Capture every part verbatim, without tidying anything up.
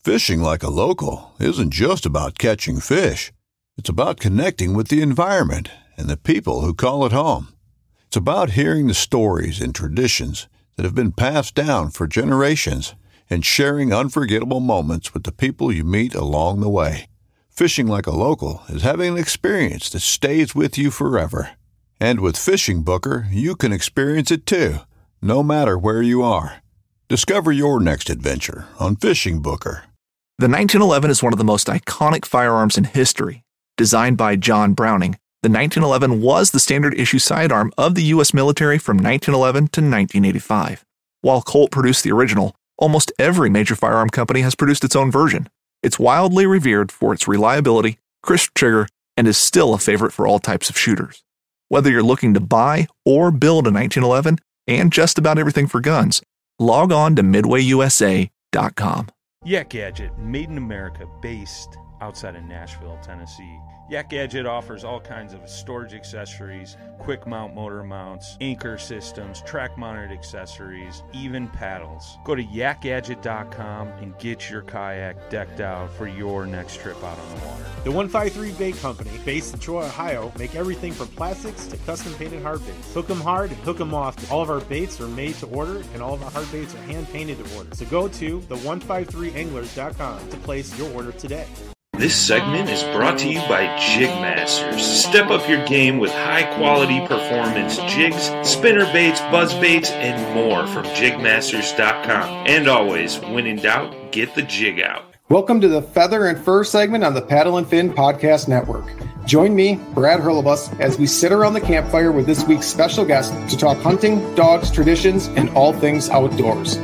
Fishing like a local isn't just about catching fish. It's about connecting with the environment and the people who call it home. It's about hearing the stories and traditions that have been passed down for generations and sharing unforgettable moments with the people you meet along the way. Fishing like a local is having an experience that stays with you forever. And with Fishing Booker, you can experience it too, no matter where you are. Discover your next adventure on Fishing Booker. The nineteen eleven is one of the most iconic firearms in history. Designed by John Browning, the nineteen eleven was the standard issue sidearm of the U S military from nineteen eleven to nineteen eighty-five. While Colt produced the original, almost every major firearm company has produced its own version. It's wildly revered for its reliability, crisp trigger, and is still a favorite for all types of shooters. Whether you're looking to buy or build a nineteen eleven and just about everything for guns, log on to midway u s a dot com. Yak Gadget, made in America, based outside of Nashville, Tennessee. Yak Gadget offers all kinds of storage accessories, quick mount motor mounts, anchor systems, track mounted accessories, even paddles. Go to yak gadget dot com and get your kayak decked out for your next trip out on the water. The one five three Bait Company, based in Troy, Ohio, make everything from plastics to custom painted hard baits. Hook 'em hard and hook 'em off. All of our baits are made to order and all of our hard baits are hand painted to order. So go to the one five three anglers dot com to place your order today. This segment is brought to you by Jig Masters. Step up your game with high-quality performance jigs, spinner baits, buzz baits, and more from jig masters dot com. And always, when in doubt, get the jig out. Welcome to the Feather and Fur segment on the Paddle and Fin Podcast Network. Join me, Brad Hurlbus, as we sit around the campfire with this week's special guest to talk hunting, dogs, traditions, and all things outdoors.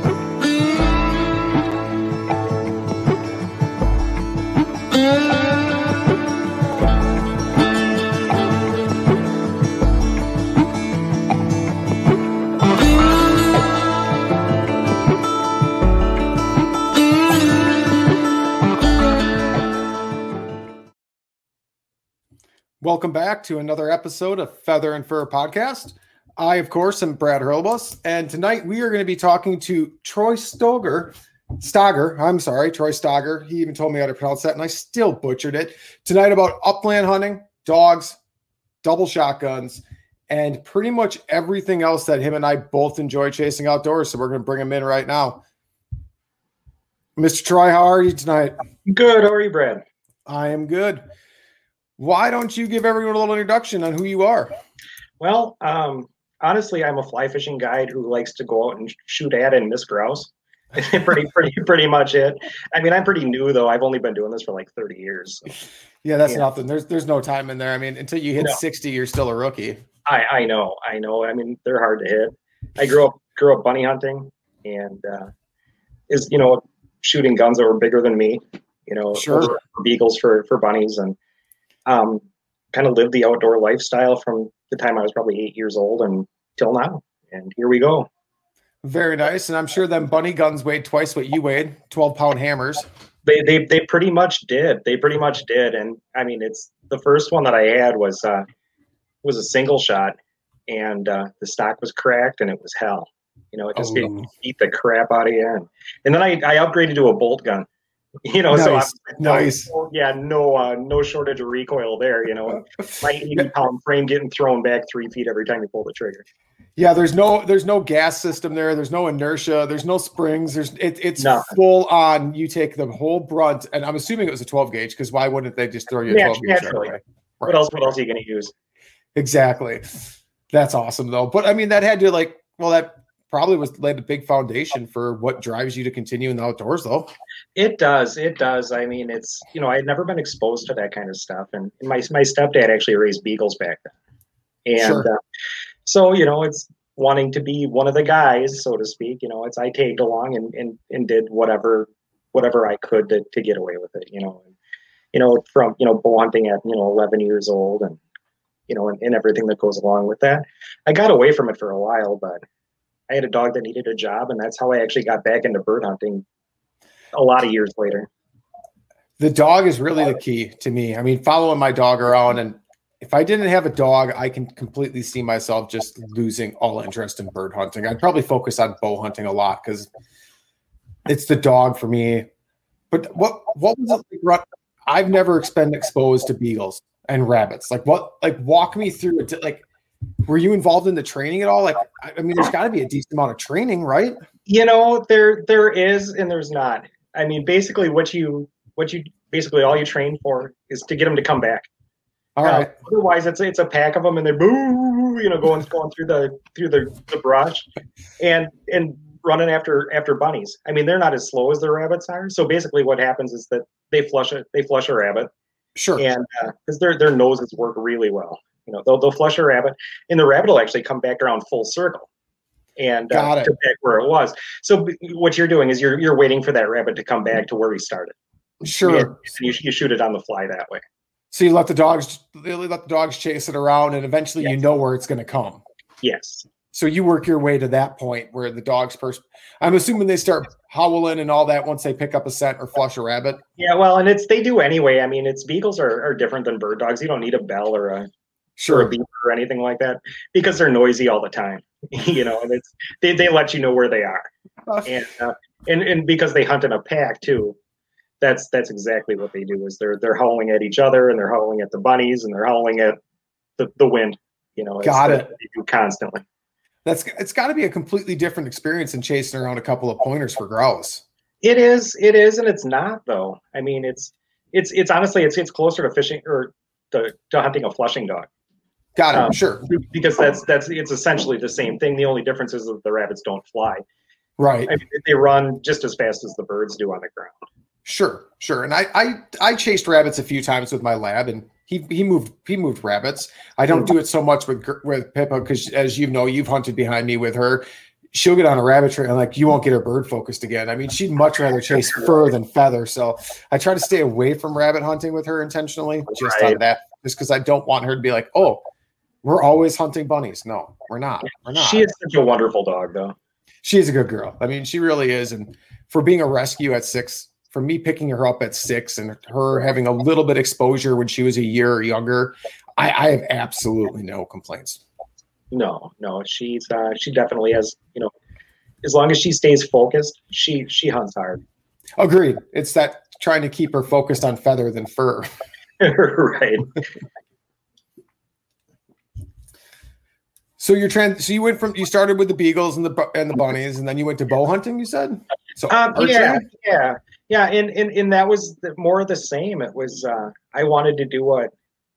Welcome back to another episode of Feather and Fur Podcast. I, of course, am Brad Hurlbus, and tonight we are going to be talking to Troy Stoger. Stager, I'm sorry, Troy Stager. He even told me how to pronounce that, and I still butchered it. Tonight about upland hunting, dogs, double shotguns, and pretty much everything else that him and I both enjoy chasing outdoors. So we're going to bring him in right now. Mister Troy, how are you tonight? Good. How are you, Brad? I am good. Why don't you give everyone a little introduction on who you are? Well, um, honestly, I'm a fly fishing guide who likes to go out and shoot at and miss grouse. pretty, pretty, pretty much it. I mean, I'm pretty new though. I've only been doing this for like thirty years. So. Yeah, that's yeah. nothing. There's, there's no time in there. I mean, until you hit no. sixty, you're still a rookie. I, I know, I know. I mean, they're hard to hit. I grew up, grew up bunny hunting, and uh, is you know shooting guns that were bigger than me. You know, sure. beagles for for bunnies and. Um, kind of lived the outdoor lifestyle from the time I was probably eight years old until now. And here we go. Very nice. And I'm sure them bunny guns weighed twice what you weighed, twelve pound hammers. They, they, they pretty much did. They pretty much did. And I mean, it's the first one that I had was, uh, was a single shot, and, uh, the stock was cracked and it was hell. You know, it just oh. beat the crap out of you. And, and then I, I upgraded to a bolt gun. You know, nice. so I'm, nice. No, yeah, no, uh, no shortage of recoil there. You know, my eighty pound frame getting thrown back three feet every time you pull the trigger. Yeah, there's no, there's no gas system there. There's no inertia. There's no springs. There's, it, it's no. full on. You take the whole brunt, and I'm assuming it was a twelve gauge because why wouldn't they just throw you a twelve gauge right away? Right. What else? What else are you going to use? Exactly. That's awesome though. But I mean, that had to like, well, that. Probably was laid a big foundation for what drives you to continue in the outdoors, though. It does. It does. I mean, it's, you know, I had never been exposed to that kind of stuff. And my my stepdad actually raised beagles back then. And sure. uh, so, you know, it's wanting to be one of the guys, so to speak. You know, it's I tagged along and and, and did whatever whatever I could to, to get away with it, you know. And, you know, from, you know, bow hunting at, you know, eleven years old and, you know, and, and everything that goes along with that. I got away from it for a while, but I had a dog that needed a job, and that's how I actually got back into bird hunting a lot of years later. The dog is really the key to me. I mean, following my dog around, and if I didn't have a dog, I can completely see myself just losing all interest in bird hunting. I'd probably focus on bow hunting a lot because it's the dog for me. But what what was it like? I've never been exposed to beagles and rabbits. Like what? Like walk me through it. Like, were you involved in the training at all? Like, I mean, there's got to be a decent amount of training, right? You know, there there is and there's not. I mean, basically, what you what you basically all you train for is to get them to come back. All right. Uh, otherwise, it's it's a pack of them and they're boo, you know, going going through the through the, the brush, and and running after after bunnies. I mean, they're not as slow as the rabbits are. So basically, what happens is that they flush it. They flush a rabbit. Sure. And because uh, their their noses work really well, you know, they'll they'll flush a rabbit, and the rabbit will actually come back around full circle, and uh, Got it. to back where it was. So what you're doing is you're you're waiting for that rabbit to come back to where he started. Sure. And you you shoot it on the fly that way. So you let the dogs, you let the dogs chase it around, and eventually Yes. you know where it's going to come. Yes. So you work your way to that point where the dogs first. I'm assuming they start howling and all that once they pick up a scent or flush a rabbit. Yeah, well, and it's they do anyway. I mean, it's beagles are, are different than bird dogs. You don't need a bell or a Sure. or a beeper or anything like that because they're noisy all the time. You know, and it's they, they let you know where they are, and uh, and and because they hunt in a pack too. That's that's exactly what they do. Is they're they're howling at each other and they're howling at the bunnies and they're howling at the, the wind. You know, Got it's, it. They do constantly. That's it's got to be a completely different experience than chasing around a couple of pointers for grouse. It is, it is, and it's not though. I mean, it's it's it's honestly it's it's closer to fishing or to, to hunting a flushing dog. Got it. Um, Sure. Because that's that's it's essentially the same thing. The only difference is that the rabbits don't fly. Right. I mean, they run just as fast as the birds do on the ground. Sure. Sure. And I, I I chased rabbits a few times with my lab, and he he moved he moved rabbits. I don't do it so much with with Pippa because, as you know, you've hunted behind me with her. She'll get on a rabbit trail and like you won't get her bird focused again. I mean, she'd much rather chase fur than feather. So I try to stay away from rabbit hunting with her intentionally, just Right. on that, just because I don't want her to be like, oh, we're always hunting bunnies. No, we're not. We're not. She is such a wonderful dog, though. She is a good girl. I mean, she really is. And for being a rescue at six, for me picking her up at six and her having a little bit exposure when she was a year or younger, I, I have absolutely no complaints. No, no, she's uh, she definitely has. You know, as long as she stays focused, she she hunts hard. Agreed. It's that trying to keep her focused on feather than fur. Right. So you're trans. So you went from you started with the beagles and the bu- and the bunnies, and then you went to bow hunting. You said. So Um, archery? yeah, yeah, yeah, and, and and that was the, more of the same. It was uh, I wanted to do what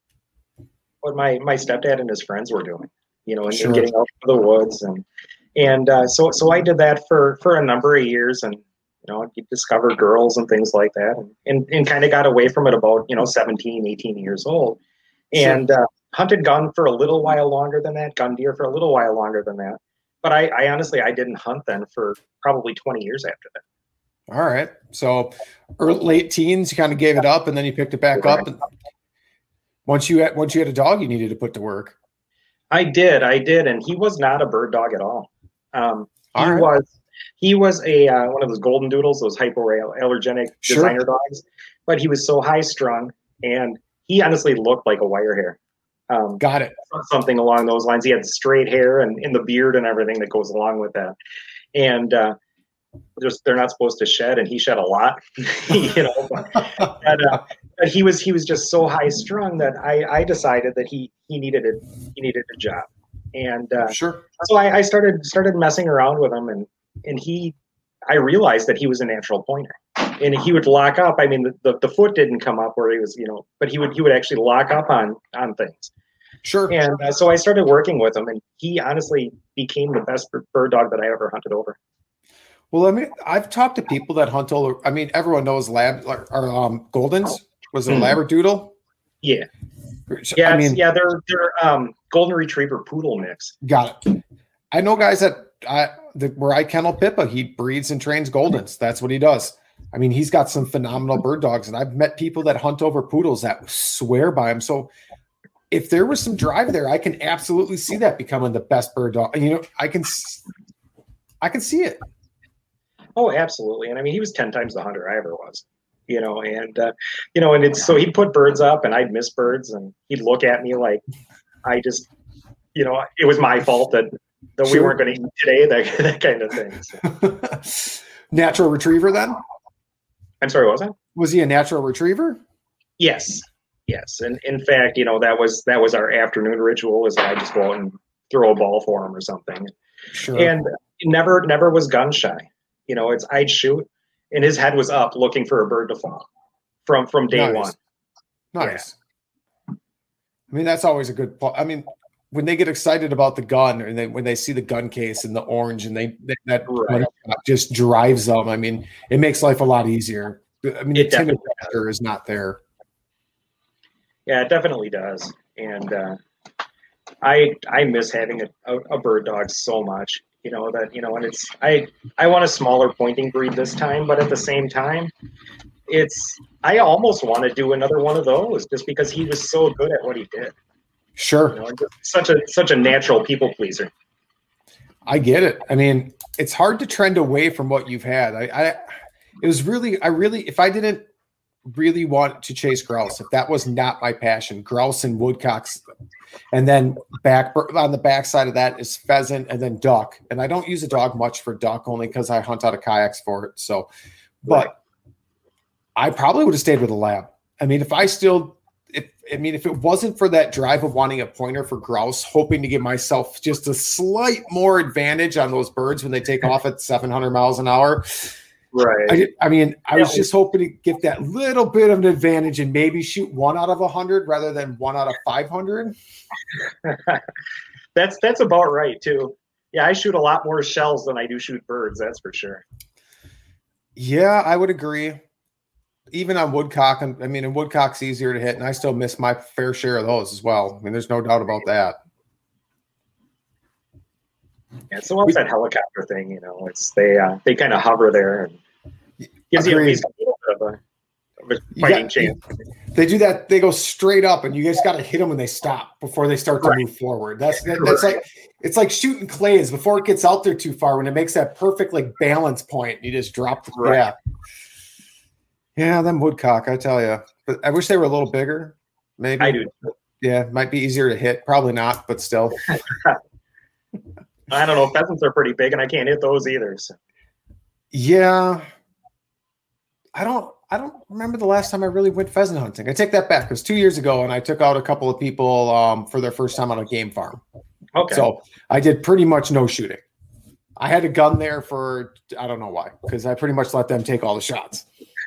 what my my stepdad and his friends were doing, you know, and, Sure. and getting out to the woods, and and uh, so so I did that for for a number of years, and you know, you discovered girls and things like that, and and, and kind of got away from it about you know seventeen, eighteen years old, and uh, hunted gun for a little while longer than that, gun deer for a little while longer than that. But I, I honestly, I didn't hunt then for probably twenty years after that. All right. So early, late teens, you kind of gave it up, and then you picked it back up. And once you had once you had a dog, you needed to put to work. I did, I did, and he was not a bird dog at all. Um, he All right. was he was a uh, one of those golden doodles, those hypoallergenic Sure. designer dogs. But he was so high strung, and he honestly looked like a wire hair. Um, Got it. something along those lines. He had straight hair and in the beard and everything that goes along with that. And uh, just they're not supposed to shed, and he shed a lot, you know. But, but, uh, but he was he was just so high strung that I, I decided that he he needed a he needed a job, and uh, Sure. so I, I started started messing around with him, and and he I realized that he was a natural pointer. And he would lock up. I mean, the, the, the foot didn't come up where he was, you know, but he would he would actually lock up on on things. Sure. And uh, so I started working with him, and he honestly became the best bird dog that I ever hunted over. Well, I mean, I've talked to people that hunt all. I mean, everyone knows lab or, or um, Goldens. Was it a Mhm. Labradoodle? Yeah, So, yeah, I it's- mean, yeah. They're they're um, golden retriever poodle mix. got it. I know guys that I the, where I kennel Pippa, he breeds and trains Goldens. That's what he does. I mean, he's got some phenomenal bird dogs, and I've met people that hunt over poodles that swear by him. So, if there was some drive there, I can absolutely see that becoming the best bird dog. And, you know, I can, s- I can see it. Oh, absolutely. And I mean, he was ten times the hunter I ever was. You know, and uh, you know, and it's so he'd put birds up, and I'd miss birds, and he'd look at me like I just, you know, it was my fault that that we Sure. weren't going to eat today. That that kind of thing. So. Natural retriever, then. I'm sorry, what was that? Was he a natural retriever? Yes. Yes. And in fact, you know, that was that was our afternoon ritual, is that I just go out and throw a ball for him or something. Sure. And never never was gun shy. You know, it's I'd shoot and his head was up looking for a bird to fall from from day nice. one. Nice. Yeah. I mean, that's always a good point. I mean, when they get excited about the gun, and they when they see the gun case and the orange, and they, they that right. just drives them. I mean, it makes life a lot easier. I mean, it the timid factor is not there. Yeah, it definitely does. And uh, I I miss having a, a, a bird dog so much. You know that you know, and it's I I want a smaller pointing breed this time, but at the same time, it's I almost want to do another one of those just because he was so good at what he did. Sure. You know, such a such a natural people pleaser. I get it. I mean, it's hard to trend away from what you've had. I, I it was really I really if I didn't really want to chase grouse, if that was not my passion, grouse and woodcocks, and then back on the backside of that is pheasant and then duck. And I don't use a dog much for duck, only because I hunt out of kayaks for it. So, but right. I probably would have stayed with a lab. I mean, if I still, if I mean, if it wasn't for that drive of wanting a pointer for grouse, hoping to give myself just a slight more advantage on those birds when they take off at seven hundred miles an hour. Right. I, did, I mean, I yeah. was just hoping to get that little bit of an advantage and maybe shoot one out of a hundred rather than one out of five hundred. that's that's about right too. Yeah, I shoot a lot more shells than I do shoot birds. That's for sure. Yeah, I would agree. Even on woodcock, I mean, and woodcock's easier to hit, and I still miss my fair share of those as well. I mean, there's no doubt about that. Yeah, so what's that helicopter thing? You know, it's they uh, they kind of hover there and gives you at least a little bit of a, of a fighting got, chance. They do that. They go straight up, and you just got to hit them when they stop before they start to right. move forward. That's that, that's right. like it's like shooting clays before it gets out there too far. When it makes that perfect like balance point, you just drop the right. yeah. Yeah, them woodcock, I tell you. But I wish they were a little bigger. Maybe I do. Yeah, might be easier to hit. Probably not, but still. I don't know. Pheasants are pretty big, and I can't hit those either. So. Yeah, I don't. I don't remember the last time I really went pheasant hunting. I take that back. It was two years ago, and I took out a couple of people um, for their first time on a game farm. Okay. So I did pretty much no shooting. I had a gun there for I don't know why, because I pretty much let them take all the shots.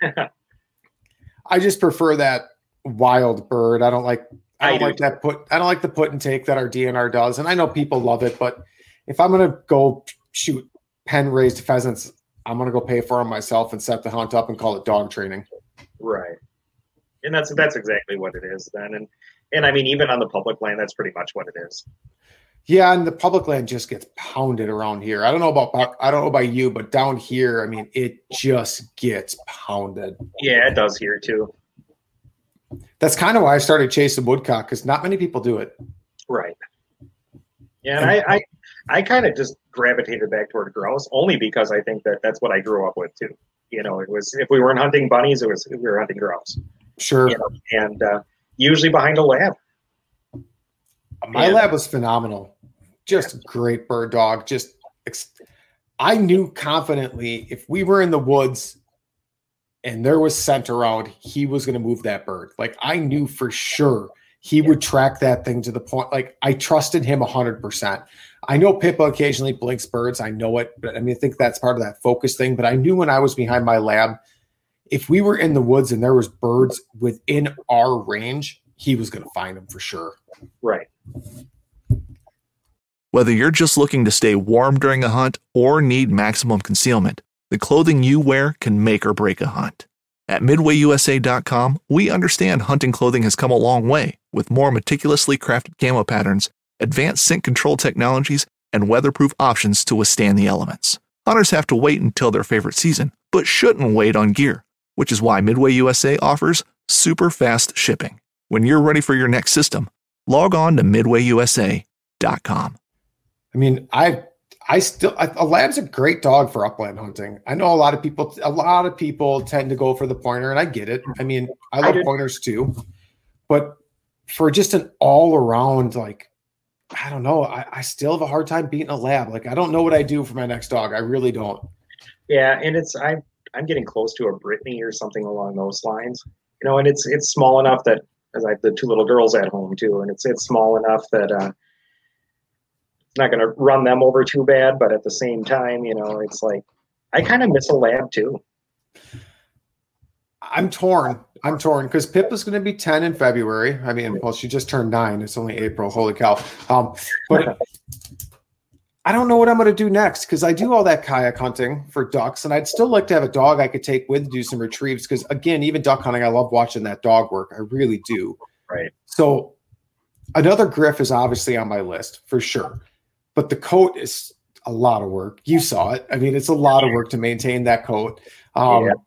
I just prefer that wild bird. I don't like. I don't I do. like that put. I don't like the put and take that our D N R does, and I know people love it, but. If I'm going to go shoot pen raised pheasants, I'm going to go pay for them myself and set the hunt up and call it dog training. Right. And that's, that's exactly what it is then. And, and I mean, even on the public land, that's pretty much what it is. Yeah. And the public land just gets pounded around here. I don't know about, I don't know about you, but down here, I mean, it just gets pounded. Yeah, it does here too. That's kind of why I started chasing woodcock, because not many people do it. Right. Yeah. And I, I, I kind of just gravitated back toward grouse only because I think that that's what I grew up with too. You know, it was, if we weren't hunting bunnies, it was, we were hunting grouse. Sure. You know, and uh, usually behind a lab. My and, lab was phenomenal. Just a great bird dog. Just, I knew confidently if we were in the woods and there was scent around, he was going to move that bird. Like I knew for sure he yeah. would track that thing to the point. Like I trusted him a hundred percent. I know Pippa occasionally blinks birds. I know it, but I mean, I think that's part of that focus thing. But I knew when I was behind my lab, if we were in the woods and there was birds within our range, he was going to find them for sure. Right. Whether you're just looking to stay warm during a hunt or need maximum concealment, the clothing you wear can make or break a hunt. At Midway U S A dot com, we understand hunting clothing has come a long way with more meticulously crafted camo patterns, advanced scent control technologies, and weatherproof options to withstand the elements. Hunters have to wait until their favorite season, but shouldn't wait on gear, which is why Midway U S A offers super fast shipping. When you're ready for your next system, log on to Midway U S A dot com. I mean, I I still I, a lab's a great dog for upland hunting. I know a lot of people a lot of people tend to go for the pointer, and I get it. I mean, I love I pointers too, but for just an all around like. I don't know. I, I still have a hard time beating a lab. Like, I don't know what I do for my next dog. I really don't. Yeah. And it's, I, I'm getting close to a Brittany or something along those lines. You know, and it's it's small enough that, as I have the two little girls at home too, and it's it's small enough that uh, it's not going to run them over too bad. But at the same time, you know, it's like I kind of miss a lab too. I'm torn. I'm torn because Pippa's going to be ten in February. I mean, well, she just turned nine. It's only April. Holy cow. Um, but I don't know what I'm going to do next because I do all that kayak hunting for ducks, and I'd still like to have a dog I could take with to do some retrieves because, again, even duck hunting, I love watching that dog work. I really do. Right. So another Griff is obviously on my list for sure, but the coat is a lot of work. You saw it. I mean, it's a lot of work to maintain that coat. Um, yeah.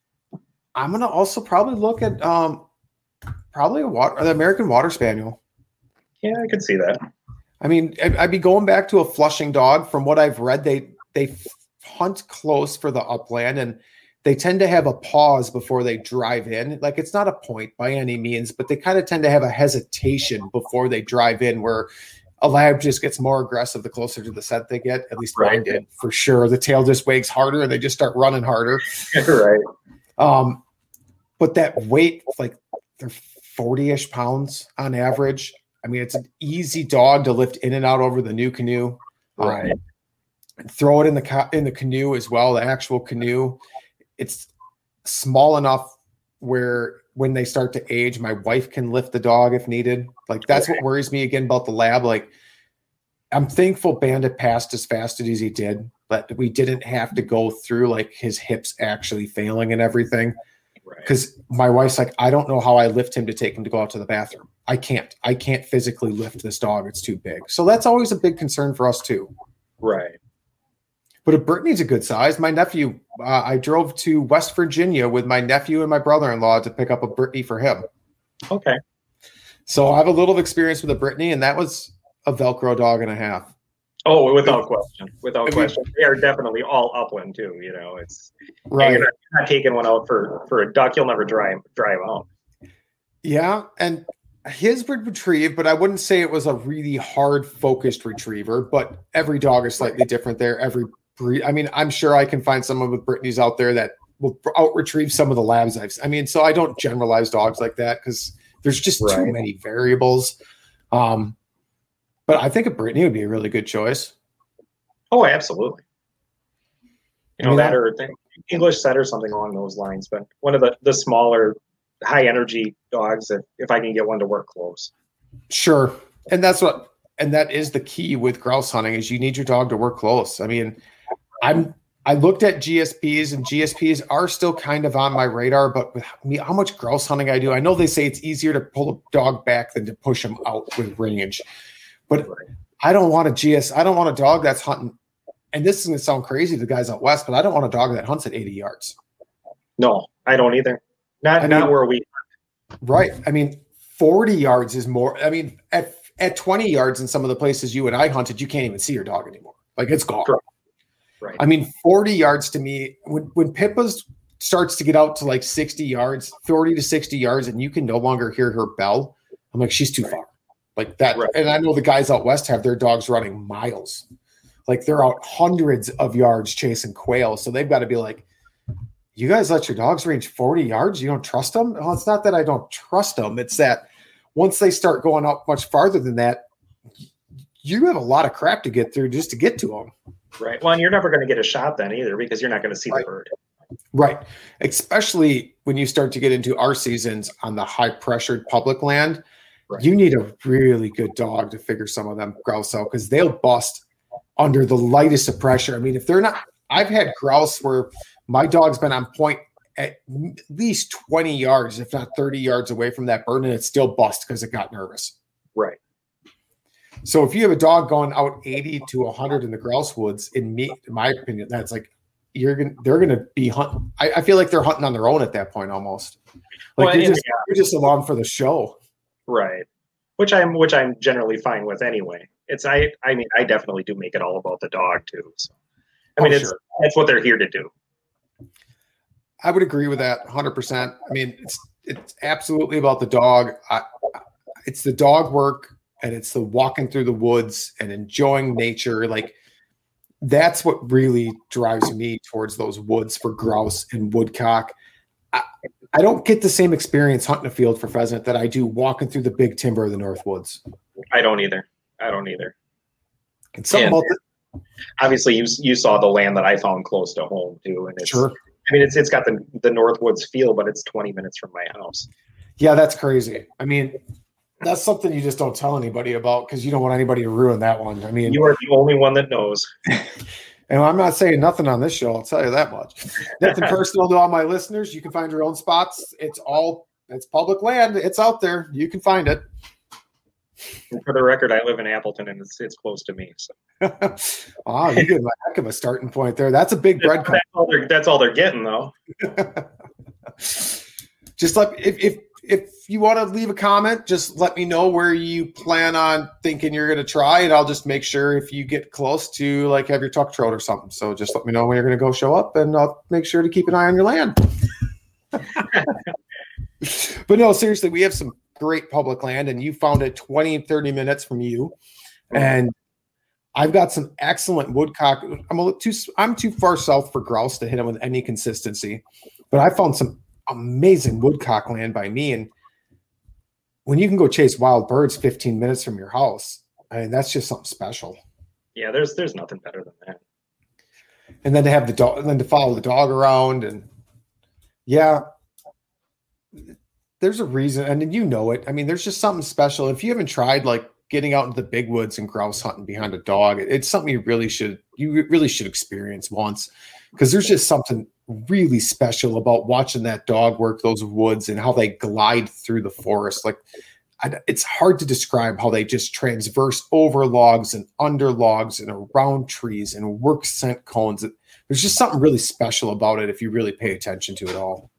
I'm going to also probably look at um, probably a water, the American Water Spaniel. Yeah, I could see that. I mean, I'd be going back to a Flushing dog. From what I've read, they they hunt close for the upland, and they tend to have a pause before they drive in. Like, it's not a point by any means, but they kind of tend to have a hesitation before they drive in, where a lab just gets more aggressive the closer to the scent they get. At least right. Mine did, for sure. The tail just wags harder, and they just start running harder. Right. Um, but that weight, like, they're forty-ish pounds on average. I mean, it's an easy dog to lift in and out over the new canoe. Right. Um, throw it in the ca- in the canoe as well, the actual canoe. It's small enough where when they start to age, my wife can lift the dog if needed. Like, that's what worries me again about the lab. Like, I'm thankful Bandit passed as fast as he did, but we didn't have to go through like his hips actually failing and everything. Because right. my wife's like, I don't know how I lift him to take him to go out to the bathroom. I can't. I can't physically lift this dog. It's too big. So that's always a big concern for us too. Right. But a Brittany's a good size. My nephew, uh, I drove to West Virginia with my nephew and my brother-in-law to pick up a Brittany for him. Okay. So I have a little experience with a Brittany, and that was a Velcro dog and a half. Oh, without question. Without question. They are definitely all upland too. You know, it's right. You're not, you're not taking one out for, for a duck. You'll never drive drive out. Yeah. And his would retrieve, but I wouldn't say it was a really hard focused retriever, but every dog is slightly different there. Every breed. I mean, I'm sure I can find someone with Brittany's out there that will out retrieve some of the labs I've I mean, so I don't generalize dogs like that because there's just right. too many variables. Um, But I think a Brittany would be a really good choice. Oh, absolutely. You know, I mean, that or thing, English Setter, something along those lines. But one of the, the smaller, high-energy dogs, if, if I can get one to work close. Sure. And that's what – and that is the key with grouse hunting is you need your dog to work close. I mean, I'm I looked at G S Ps, and G S Ps are still kind of on my radar, but with me, how much grouse hunting I do, I know they say it's easier to pull a dog back than to push him out with range. But I don't want a G S. I don't want a dog that's hunting. And this is going to sound crazy to the guys out west, but I don't want a dog that hunts at eighty yards. No, I don't either. Not, I not mean, where we. Right. I mean, forty yards is more. I mean, at at twenty yards in some of the places you and I hunted, you can't even see your dog anymore. Like, it's gone. Right. Right. I mean, forty yards to me, when, when Pippa's starts to get out to like sixty yards, forty to sixty yards, and you can no longer hear her bell, I'm like, she's too right. far. Like that. Right. And I know the guys out west have their dogs running miles. Like, they're out hundreds of yards chasing quail. So they've got to be like, you guys let your dogs range forty yards? You don't trust them? Well, it's not that I don't trust them. It's that once they start going out much farther than that, you have a lot of crap to get through just to get to them. Right. Well, and you're never going to get a shot then either because you're not going to see right. the bird. Right. Especially when you start to get into our seasons on the high pressured public land. Right. You need a really good dog to figure some of them grouse out because they'll bust under the lightest of pressure. I mean, if they're not, I've had grouse where my dog's been on point at least twenty yards, if not thirty yards away from that bird, and it still bust because it got nervous. Right. So if you have a dog going out eighty to one hundred in the grouse woods, in me, in my opinion, that's like you're gonna they're gonna be hunting. I, I feel like they're hunting on their own at that point almost. Like well, you're, just, yeah. you're just along for the show. Right. Which I'm which I'm generally fine with anyway. It's I I mean I definitely do make it all about the dog too. So I mean oh, it's sure. that's what they're here to do. I would agree with that one hundred percent. I mean it's it's absolutely about the dog. I, it's the dog work and it's the walking through the woods and enjoying nature. Like that's what really drives me towards those woods for grouse and woodcock. I, I don't get the same experience hunting a field for pheasant that I do walking through the big timber of the North Woods. I don't either. I don't either. And something And about the, obviously, you you saw the land that I found close to home too, and it's. Sure. I mean, it's it's got the the North Woods feel, but it's twenty minutes from my house. Yeah, that's crazy. I mean, that's something you just don't tell anybody about because you don't want anybody to ruin that one. I mean, You are the only one that knows. and I'm not saying nothing on this show. I'll tell you that much. Nothing personal to all my listeners. You can find your own spots. It's all it's public land. It's out there. You can find it. And for the record, I live in Appleton, and it's it's close to me. So. Wow, you get a heck of a starting point there. That's a big bread. That's all they're, that's all they're getting, though. Just like if if if you want to leave a comment, just let me know where you plan on thinking you're going to try, and I'll just make sure if you get close to like have your tuck trot or something. So just let me know when you're going to go show up, and I'll make sure to keep an eye on your land. But no, seriously, we have some great public land, and you found it twenty, thirty minutes from you, and I've got some excellent woodcock. I'm a little too I'm too far south for grouse to hit them with any consistency, but I found some amazing woodcock land by me. And when you can go chase wild birds fifteen minutes from your house, I mean, that's just something special. Yeah, there's there's nothing better than that. And then to have the dog, and then to follow the dog around, and yeah, there's a reason, and you know it. I mean, there's just something special. If you haven't tried like getting out into the big woods and grouse hunting behind a dog, it's something you really should you really should experience once, because there's just something really special about watching that dog work those woods and how they glide through the forest. Like I, it's hard to describe how they just transverse over logs and under logs and around trees and work scent cones. There's just something really special about it if you really pay attention to it all.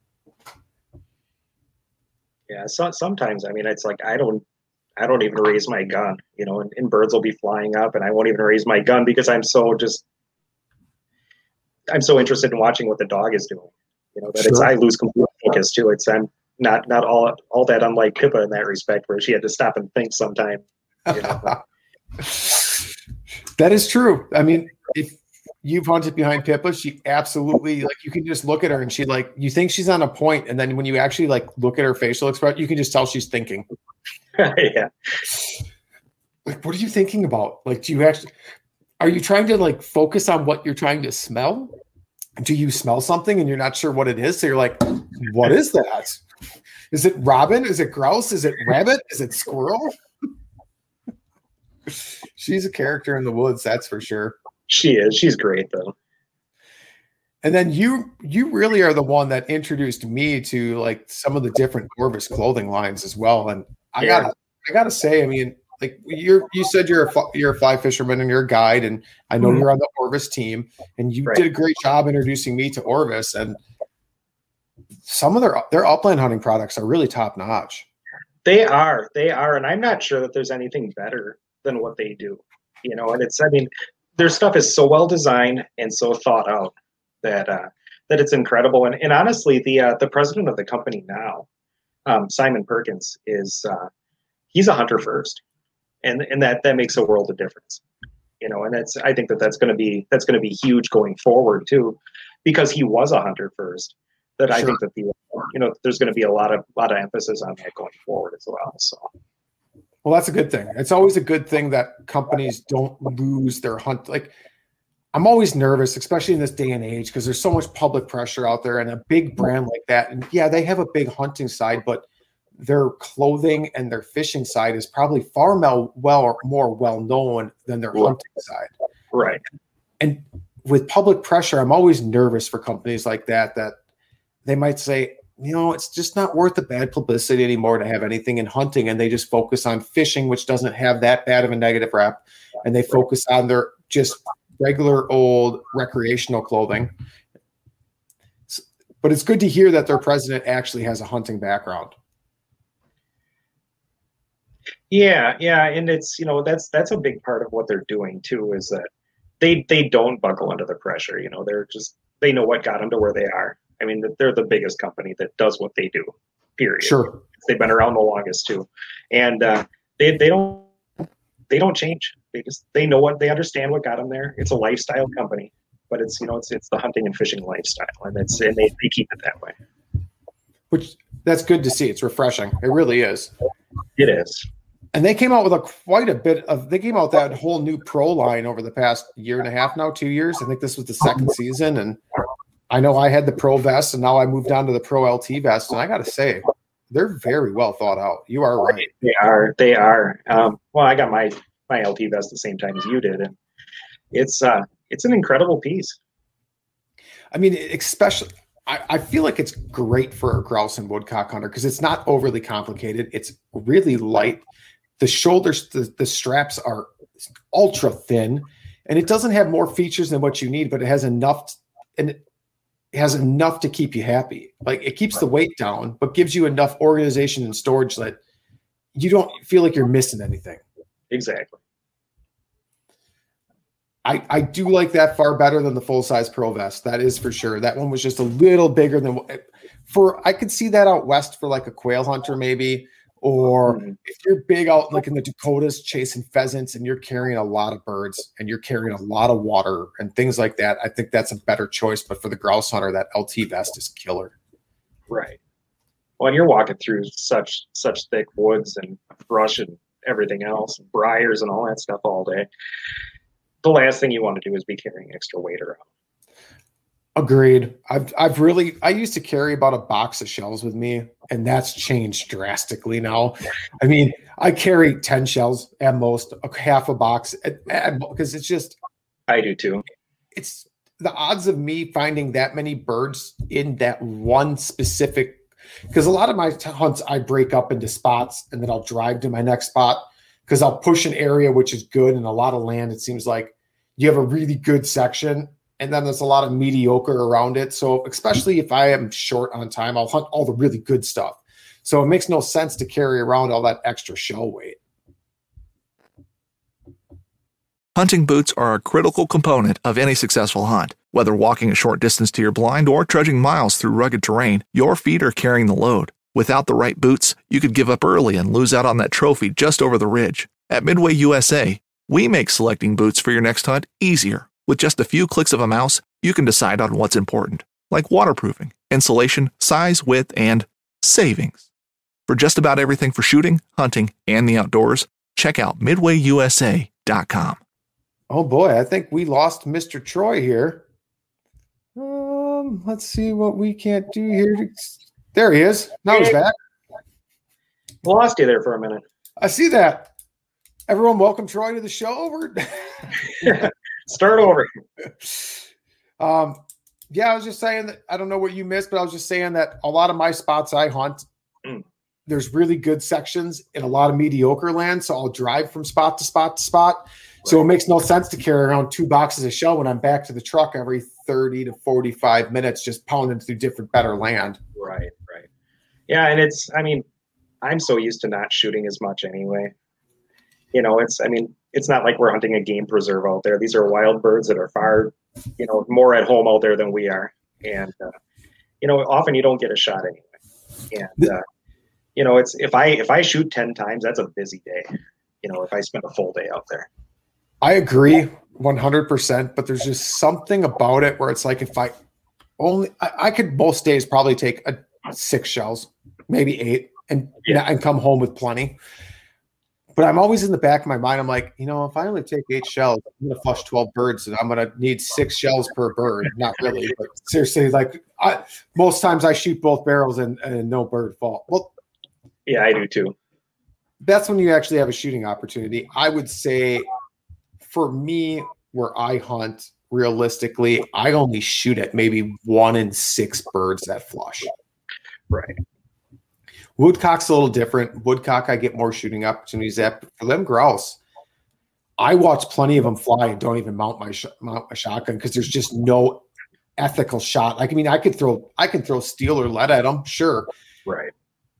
Yeah, so, sometimes I mean it's like I don't I don't even raise my gun, you know, and, and birds will be flying up, and I won't even raise my gun because I'm so just I'm so interested in watching what the dog is doing. You know, that Sure. it's I lose complete focus too. It's I'm not not all all that unlike Pippa in that respect, where she had to stop and think sometime. You know? That is true. I mean, if you've hunted behind Pippa, she absolutely, like, you can just look at her and she, like, you think she's on a point, and then when you actually like look at her facial expression, you can just tell she's thinking. Yeah. Like, what are you thinking about? Like, do you actually, are you trying to like focus on what you're trying to smell? Do you smell something and you're not sure what it is? So you're like, what is that? Is it robin? Is it grouse? Is it rabbit? Is it squirrel? She's a character in the woods, that's for sure. She is. She's great though. And then you you really are the one that introduced me to like some of the different Orvis clothing lines as well. And I Yeah. gotta I gotta say, I mean, like you're you said you're a fl- you're a fly fisherman and you're a guide, and I know Mhm. you're on the Orvis team, and you Right. did a great job introducing me to Orvis. And some of their their upland hunting products are really top notch. They are. They are. And I'm not sure that there's anything better than what they do. You know, and it's I mean, their stuff is so well designed and so thought out that uh that it's incredible. And and honestly, the uh the president of the company now, um, Simon Perkins, is uh he's a hunter first. And and that that makes a world of difference. You know, and that's I think that that's going to be that's going to be huge going forward too, because he was a hunter first. That I Sure. think that the you know there's going to be a lot of lot of emphasis on that going forward as well. So Well, that's a good thing. It's always a good thing that companies don't lose their hunt. Like, I'm always nervous, especially in this day and age, because there's so much public pressure out there, and a big brand like that. And yeah, they have a big hunting side, but their clothing and their fishing side is probably far mel- well more well known than their Right. hunting side. right, And with public pressure, I'm always nervous for companies like that, that they might say, you know, it's just not worth the bad publicity anymore to have anything in hunting. And they just focus on fishing, which doesn't have that bad of a negative rep. And they focus on their just regular old recreational clothing. S- But it's good to hear that their president actually has a hunting background. yeah, yeah, and it's you know that's that's a big part of what they're doing too is that they they don't buckle under the pressure. You know, they're just they know what got them to where they are. I mean, they're the biggest company that does what they do. Period. Sure. They've been around the longest too, and uh, they they don't they don't change. they just they know what they understand what got them there. It's a lifestyle company, but it's you know it's it's the hunting and fishing lifestyle, and it's and they, they keep it that way. Which that's good to see. It's refreshing. It really is. It is. And they came out with a quite a bit of. They came out with that whole new pro line over the past year and a half now, two years. I think this was the second season, and I know I had the pro vest, and now I moved on to the pro L T vest, and I got to say, they're very well thought out. You are right. They are. They are. Um, well, I got my my L T vest the same time as you did, and it's uh, it's an incredible piece. I mean, especially. I, I feel like it's great for a grouse and woodcock hunter because it's not overly complicated. It's really light. The shoulders, the, the straps are ultra thin, and it doesn't have more features than what you need, but it has enough, and it has enough to keep you happy. Like it keeps the weight down, but gives you enough organization and storage that you don't feel like you're missing anything. Exactly. I, I do like that far better than the full size pro vest. That is for sure. That one was just a little bigger than for, I could see that out west for like a quail hunter maybe, or mm-hmm. if you're big out like in the Dakotas chasing pheasants and you're carrying a lot of birds and you're carrying a lot of water and things like that, I think that's a better choice. But for the grouse hunter, that L T vest is killer. Right. Well, and you're walking through such, such thick woods and brush and everything else, and briars and all that stuff all day. The last thing you want to do is be carrying extra weight around. Agreed. I've I've really I used to carry about a box of shells with me, and that's changed drastically now. I mean, I carry ten shells at most, a half a box, because it's just. I do too. It's the odds of me finding that many birds in that one specific, because a lot of my hunts I break up into spots, and then I'll drive to my next spot. Because I'll push an area which is good and a lot of land. It seems like you have a really good section, and then there's a lot of mediocre around it. So especially if I am short on time, I'll hunt all the really good stuff. So it makes no sense to carry around all that extra shell weight. Hunting boots are a critical component of any successful hunt. Whether walking a short distance to your blind or trudging miles through rugged terrain, your feet are carrying the load. Without the right boots, you could give up early and lose out on that trophy just over the ridge. At Midway U S A, we make selecting boots for your next hunt easier. With just a few clicks of a mouse, you can decide on what's important, like waterproofing, insulation, size, width, and savings. For just about everything for shooting, hunting, and the outdoors, check out midway u s a dot com. Oh boy, I think we lost Mister Troy here. Um, let's see what we can't do here. To... There he is. Now he's back. Lost you there for a minute. I see that. Everyone, welcome Troy to the show. We're Start over. Um, yeah, I was just saying that I don't know what you missed, but I was just saying that a lot of my spots I hunt, mm. there's really good sections in a lot of mediocre land. So I'll drive from spot to spot to spot. Right. So it makes no sense to carry around two boxes of shell when I'm back to the truck every thirty to forty-five minutes, just pounding through different, better land. Right, right. Yeah, and it's, I mean, I'm so used to not shooting as much anyway. You know, it's, I mean, it's not like we're hunting a game preserve out there. These are wild birds that are far, you know, more at home out there than we are. And, uh, you know, often you don't get a shot anyway. And, uh, you know, it's, if I, if I shoot ten times, that's a busy day. You know, if I spend a full day out there. I agree one hundred percent, but there's just something about it where it's like, if I only, I, I could most days probably take a, six shells, maybe eight, and, yeah. and come home with plenty. But I'm always in the back of my mind, I'm like, you know, if I only take eight shells, I'm going to flush twelve birds, and I'm going to need six shells per bird. Not really, but seriously, like I, most times I shoot both barrels and, and no bird fall. Well, yeah, I do too. That's when you actually have a shooting opportunity. I would say for me, where I hunt, realistically, I only shoot at maybe one in six birds that flush. Right. Woodcock's a little different. Woodcock, I get more shooting opportunities at. For them grouse, I watch plenty of them fly and don't even mount my sh- mount my shotgun because there's just no ethical shot. Like, I mean, I could throw, I can throw steel or lead at them, sure. Right.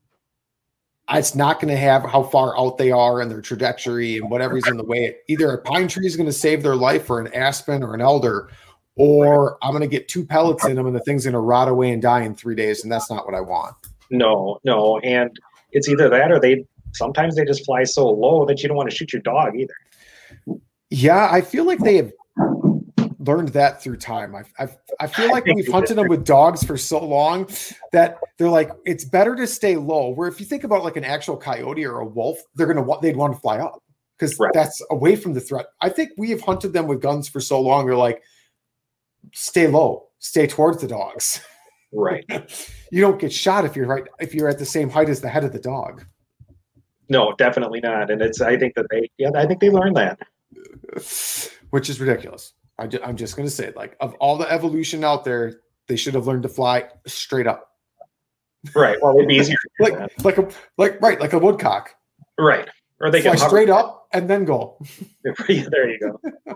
It's not going to have how far out they are and their trajectory and whatever's in the way. Either a pine tree is going to save their life, or an aspen or an elder, or I'm going to get two pellets in them and the thing's going to rot away and die in three days, and that's not what I want. No, no. And it's either that or they sometimes they just fly so low that you don't want to shoot your dog either. Yeah, I feel like they have learned that through time. I, I, I feel like we've hunted them with dogs for so long that they're like, it's better to stay low. Where if you think about like an actual coyote or a wolf, they're gonna want they'd want to fly up because right. that's away from the threat. I think we have hunted them with guns for so long. They're like, stay low, stay towards the dogs. Right. You don't get shot if you're right if you're at the same height as the head of the dog. No, definitely not. And it's I think that they yeah I think they learned that, which is ridiculous. I ju- I'm just going to say, like, of all the evolution out there, they should have learned to fly straight up. Right. Well, it'd be easier. like, like a, like, right, like a woodcock. Right. Or they fly can straight up and then go. Yeah, there you go.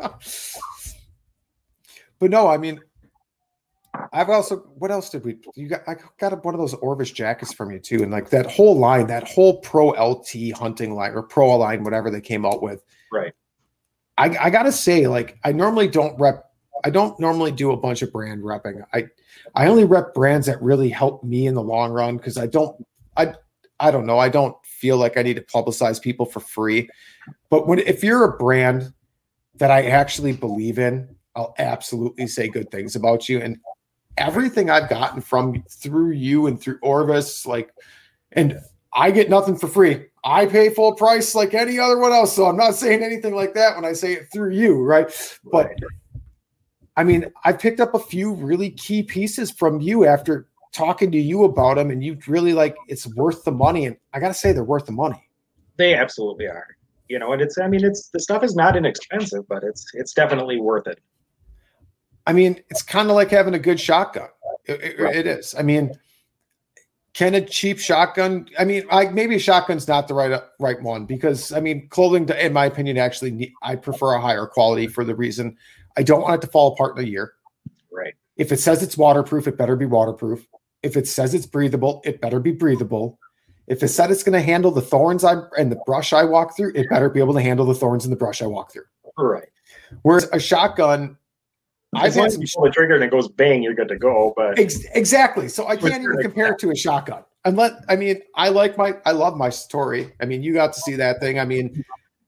But no, I mean, I've also. What else did we? You got? I got one of those Orvis jackets from you too, and like that whole line, that whole Pro L T hunting line or Pro line, whatever they came out with. Right. I, I gotta say, like, I normally don't rep. I don't normally do a bunch of brand repping. I, I only rep brands that really help me in the long run because I don't. I, I don't know. I don't feel like I need to publicize people for free. But when if you're a brand that I actually believe in, I'll absolutely say good things about you. And everything I've gotten from through you and through Orvis, like, and I get nothing for free. I pay full price like any other one else. So I'm not saying anything like that when I say it through you, right? But I mean, I picked up a few really key pieces from you after talking to you about them, and you really like it's worth the money. And I got to say, they're worth the money. They absolutely are. You know, and it's, I mean, it's, the stuff is not inexpensive, but it's, it's definitely worth it. I mean, it's kind of like having a good shotgun. It, it, right. it is. I mean, can a cheap shotgun? I mean, I, maybe a shotgun's not the right right one because I mean, clothing, in my opinion, actually, I prefer a higher quality for the reason I don't want it to fall apart in a year. Right. If it says it's waterproof, it better be waterproof. If it says it's breathable, it better be breathable. If it said it's going to handle the thorns I and the brush I walk through, it better be able to handle the thorns and the brush I walk through. Right. Whereas a shotgun. As long as you pull the trigger and it goes bang, you're good to go. But Ex- exactly. So I can't even compare it to a shotgun. And let I mean, I like my I love my story. I mean, you got to see that thing. I mean,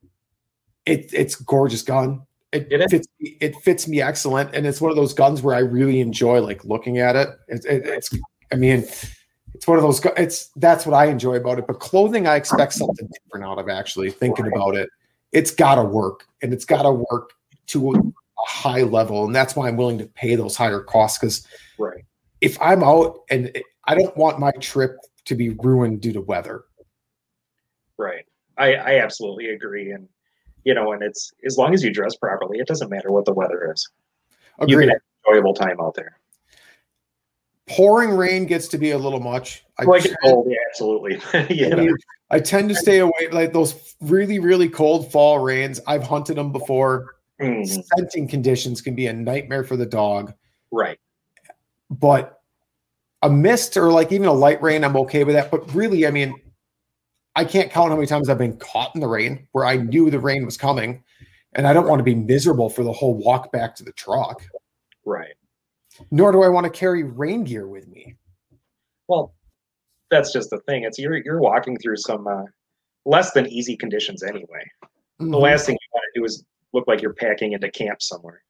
it it's gorgeous gun. It, it fits me, it fits me excellent, and it's one of those guns where I really enjoy like looking at it. It, it. It's I mean, it's one of those. It's that's what I enjoy about it. But clothing, I expect something different out of. Actually, thinking right. about it, it's got to work, and it's got to work to a high level, and that's why I'm willing to pay those higher costs. Because right. if I'm out and it, I don't want my trip to be ruined due to weather. Right. I, I absolutely agree. And, you know, and it's, as long as you dress properly, it doesn't matter what the weather is. Agreed. You can have an enjoyable time out there. Pouring rain gets to be a little much. I like it cold, yeah, absolutely. you know. I tend to stay away, like those really, really cold fall rains. I've hunted them before. Mm. Scenting conditions can be a nightmare for the dog. Right. But a mist or like even a light rain, I'm okay with that. But really, I mean, I can't count how many times I've been caught in the rain where I knew the rain was coming, and I don't want to be miserable for the whole walk back to the truck. Right. Nor do I want to carry rain gear with me. Well, that's just the thing. It's you're you're walking through some uh, less than easy conditions anyway. Mm-hmm. The last thing you want to do is look like you're packing into camp somewhere.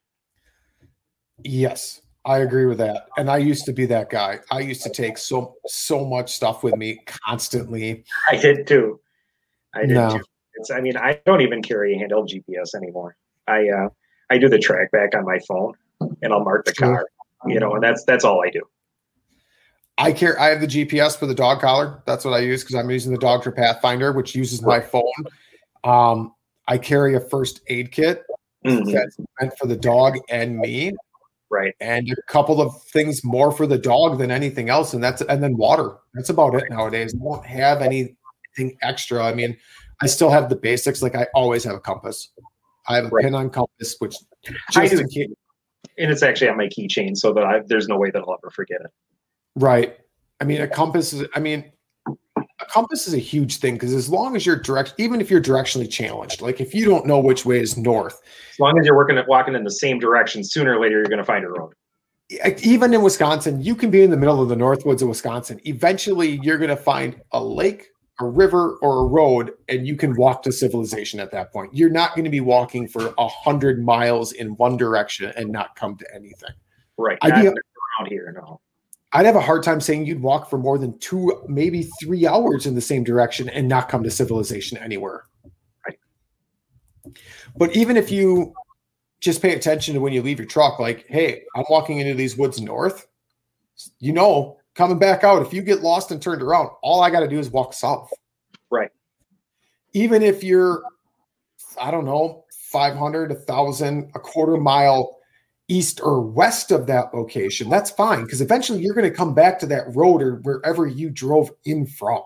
Yes, I agree with that. And I used to be that guy. I used to take so so much stuff with me constantly. I did too. I did no. too. It's, I mean, I don't even carry a handheld G P S anymore. I uh, I do the track back on my phone, and I'll mark the True. car. You know, and that's that's all I do. I care. I have the G P S for the dog collar. That's what I use because I'm using the Dogtra Pathfinder, which uses my phone. Um, I carry a first aid kit mm-hmm. that's meant for the dog and me. Right. And a couple of things more for the dog than anything else. And that's, and then water. That's about it nowadays. I don't have anything extra. I mean, I still have the basics. Like I always have a compass. I have a right. pin on compass, which just in case. And it's actually on my keychain so that I, there's no way that I'll ever forget it. Right. I mean, a compass is, I mean, a compass is a huge thing because as long as you're direct, even if you're directionally challenged, like if you don't know which way is north, as long as you're working at walking in the same direction, sooner or later you're going to find a road. Even in Wisconsin, you can be in the middle of the Northwoods of Wisconsin. Eventually, you're going to find a lake a river or a road, and you can walk to civilization at that point. You're not going to be walking for a hundred miles in one direction and not come to anything. Right. I'd Not be, around here, no. I'd have a hard time saying you'd walk for more than two, maybe three hours in the same direction and not come to civilization anywhere. Right. But even if you just pay attention to when you leave your truck, like, hey, I'm walking into these woods north, you know, coming back out, if you get lost and turned around, all I got to do is walk south. Right. Even if you're, I don't know, five hundred, a thousand, a quarter mile east or west of that location, that's fine, because eventually you're going to come back to that road or wherever you drove in from.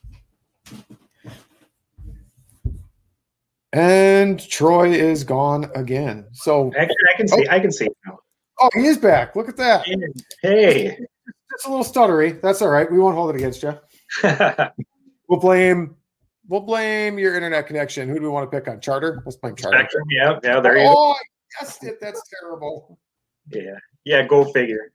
And Troy is gone again. So Actually, I can see. Oh. I can see now. Oh, he is back. Look at that. Hey, it's a little stuttery. That's all right. We won't hold it against you. We'll blame. We'll blame your internet connection. Who do we want to pick on? Charter. Let's blame Charter. Spectrum. Yeah. Yeah. There you oh, go. Oh, I guessed it. That's terrible. Yeah. Yeah. Go figure.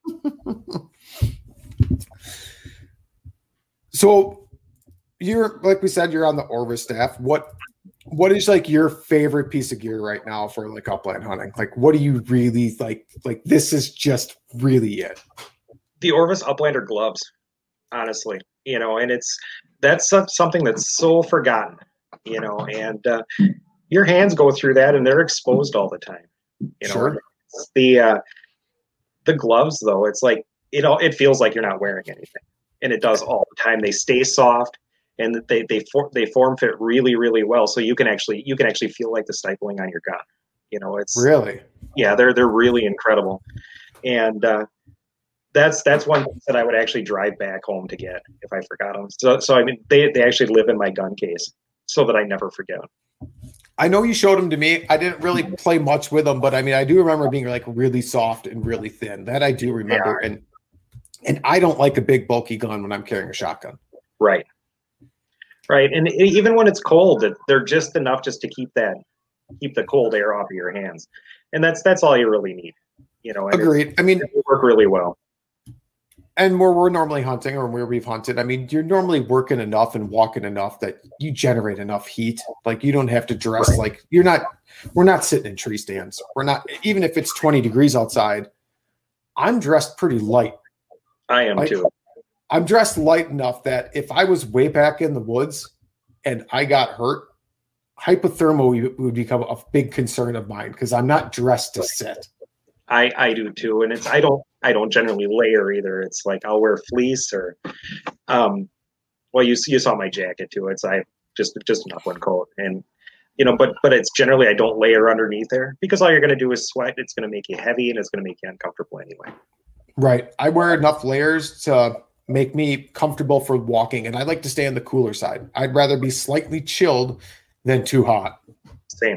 So, you're like we said, you're on the Orvis staff. What What is like your favorite piece of gear right now for like upland hunting? Like, what do you really like? Like, this is just really it. The Orvis Uplander gloves, honestly, you know, and it's that's something that's so forgotten, you know, and uh, your hands go through that and they're exposed all the time. You know, sure. the uh, the gloves though, it's like it all it feels like you're not wearing anything, and it does all the time. They stay soft. And they they form they form fit really really well, so you can actually you can actually feel like the stifling on your gun. You know, it's really yeah they're they're really incredible, and uh, that's that's one that I would actually drive back home to get if I forgot them. So so I mean they they actually live in my gun case so that I never forget them. I know you showed them to me. I didn't really play much with them, but I mean I do remember being like really soft and really thin. That I do remember, yeah. and and I don't like a big bulky gun when I'm carrying a shotgun. Right. Right, and even when it's cold, they're just enough just to keep that, keep the cold air off of your hands, and that's that's all you really need, you know. Agreed. I mean, they work really well. And where we're normally hunting, or where we've hunted, I mean, you're normally working enough and walking enough that you generate enough heat. Like you don't have to dress right. like you're not. We're not sitting in tree stands. We're not, even if it's twenty degrees outside. I'm dressed pretty light. I am like, too. I'm dressed light enough that if I was way back in the woods and I got hurt, hypothermia would become a big concern of mine because I'm not dressed to sit. I, I do too. And it's, I don't, I don't generally layer either. It's like, I'll wear fleece or, um, well, you you saw my jacket too. It's, I just, just an upland coat and, you know, but, but it's generally, I don't layer underneath there because all you're going to do is sweat. It's going to make you heavy and it's going to make you uncomfortable anyway. Right. I wear enough layers to make me comfortable for walking, and I like to stay on the cooler side. I'd rather be slightly chilled than too hot. Same.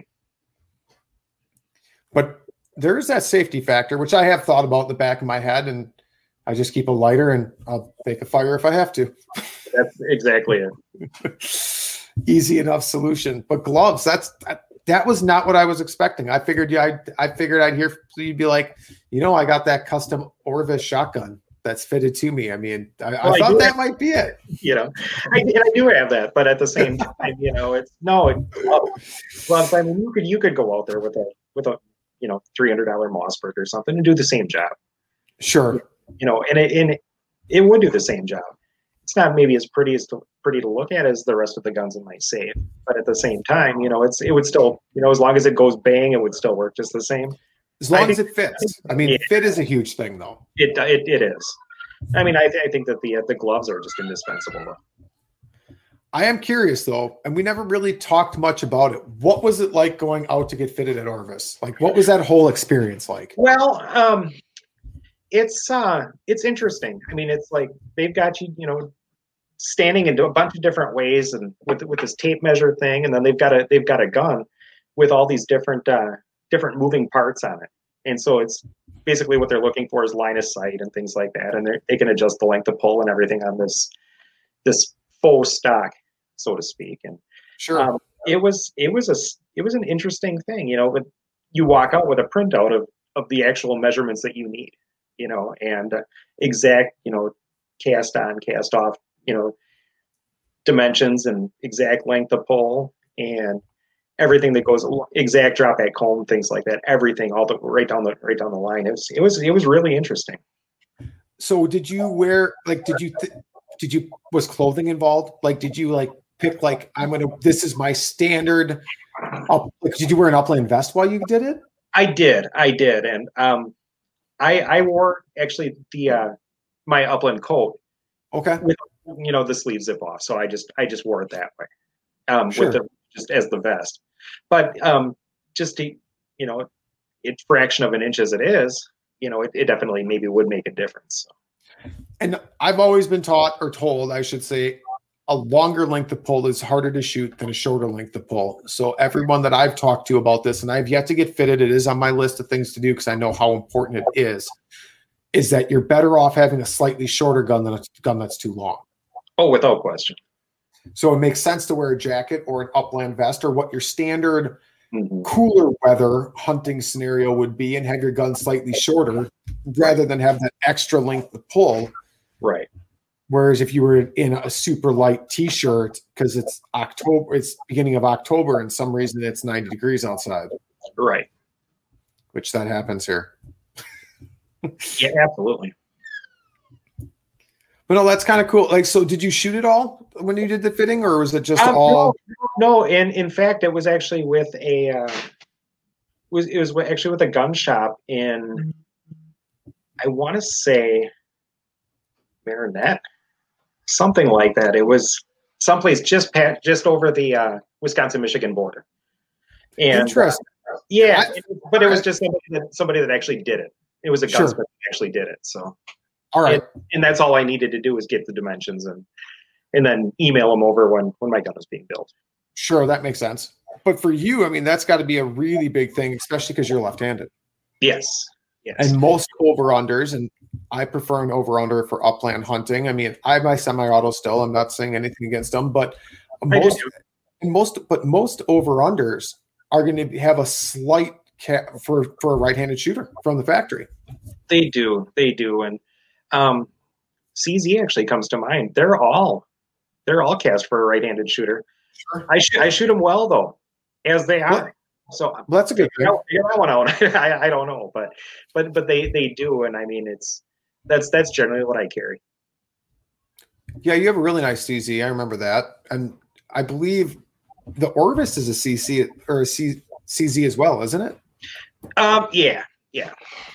But there's that safety factor, which I have thought about in the back of my head, and I just keep a lighter and I'll make a fire if I have to. That's exactly it. Easy enough solution. But gloves, that's that, that was not what I was expecting. I figured you I I figured I'd hear you'd be like, you know, I got that custom Orvis shotgun that's fitted to me. I mean, I, well, I thought I that have, might be it. You know, I, I do have that, but at the same time, you know, it's no. It, well, I mean, you could you could go out there with a with a you know three hundred dollar Mossberg or something and do the same job. Sure. You know, and it and it would do the same job. It's not maybe as pretty as to, pretty to look at as the rest of the guns in my safe, but at the same time, you know, it's it would still you know as long as it goes bang, it would still work just the same. As long as it fits. I mean, yeah. fit is a huge thing, though. It it, it is. I mean, I, th- I think that the uh, the gloves are just indispensable. Though. I am curious, though, and we never really talked much about it. What was it like going out to get fitted at Orvis? Like, what was that whole experience like? Well, um, it's uh, it's interesting. I mean, it's like they've got you, you know, standing in a bunch of different ways, and with with this tape measure thing, and then they've got a they've got a gun with all these different. Uh, different moving parts on it. And so it's basically what they're looking for is line of sight and things like that. And they can adjust the length of pull and everything on this, this faux stock, so to speak. And sure. Um, it was, it was a, it was an interesting thing, you know, but you walk out with a printout of, of the actual measurements that you need, you know, and uh, exact, you know, cast on, cast off, you know, dimensions and exact length of pull and everything that goes exact drop back home, things like that. Everything, all the right down the right down the line. It was it was it was really interesting. So did you wear like did you th- did you was clothing involved? Like did you like pick like I'm gonna this is my standard up, like, did you wear an upland vest while you did it? I did, I did, and um, I I wore actually the uh, my upland coat. Okay. With, you know, the sleeve zip off, so I just I just wore it that way, um, Sure. with the just as the vest. But um, just to you know, it fraction of an inch as it is, you know, it, it definitely maybe would make a difference. So. And I've always been taught or told, I should say, a longer length of pull is harder to shoot than a shorter length of pull. So everyone that I've talked to about this, and I've yet to get fitted, it is on my list of things to do because I know how important it is, is that you're better off having a slightly shorter gun than a gun that's too long. Oh, without question. So it makes sense to wear a jacket or an upland vest or what your standard mm-hmm. cooler weather hunting scenario would be and have your gun slightly shorter rather than have that extra length of pull. Right. Whereas if you were in a super light t-shirt, because it's October, it's beginning of October, and some reason it's ninety degrees outside. Right. Which that happens here. Yeah, absolutely. But no, that's kind of cool. Like, so did you shoot it all when you did the fitting, or was it just um, all? No, no, and in fact, it was actually with a, uh, was it was actually with a gun shop in, I want to say, Marinette. Something like that. It was someplace just past, just over the uh, Wisconsin-Michigan border. And, Interesting. Uh, yeah, I, but it was just somebody that, somebody that actually did it. It was a gunsmith sure. that actually did it. So, all right, and, and that's all I needed to do was get the dimensions and and then email them over when when my gun was being built. Sure, that makes sense. But for you, I mean, that's got to be a really big thing, especially because you're left-handed. Yes. Yes. And most over-unders, and I prefer an over-under for upland hunting. I mean, I have my semi-auto still. I'm not saying anything against them, but most, most, but most over-unders are going to have a slight cap for for a right-handed shooter from the factory. They do, they do, and um, C Z actually comes to mind. They're all they're all cast for a right-handed shooter. Sure. I shoot I shoot them well though, as they are. Well, so well, that's a good thing. You know, I want to. I I don't know, but but but they they do, and I mean it's that's that's generally what I carry. Yeah, you have a really nice C Z. I remember that, and I believe the Orvis is a C C or a C, CZ as well, isn't it? Um. Yeah. Yeah.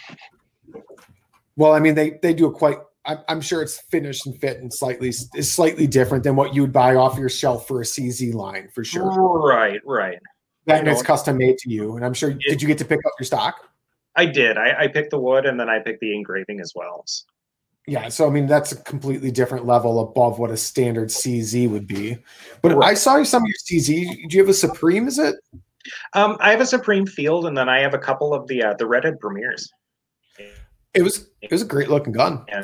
Well, I mean, they they do a quite. I'm, I'm sure it's finished and fit and slightly is slightly different than what you would buy off your shelf for a C Z line for sure. Right. Right. That it's custom made to you, and I'm sure. It, did you get to pick up your stock? I did. I, I picked the wood, and then I picked the engraving as well. So. Yeah, so I mean that's a completely different level above what a standard C Z would be. But right. I saw some of your C Z. Do you have a Supreme? Is it? Um, I have a Supreme Field, and then I have a couple of the uh, the Redhead Premiers. It was it was a great looking gun. Yeah.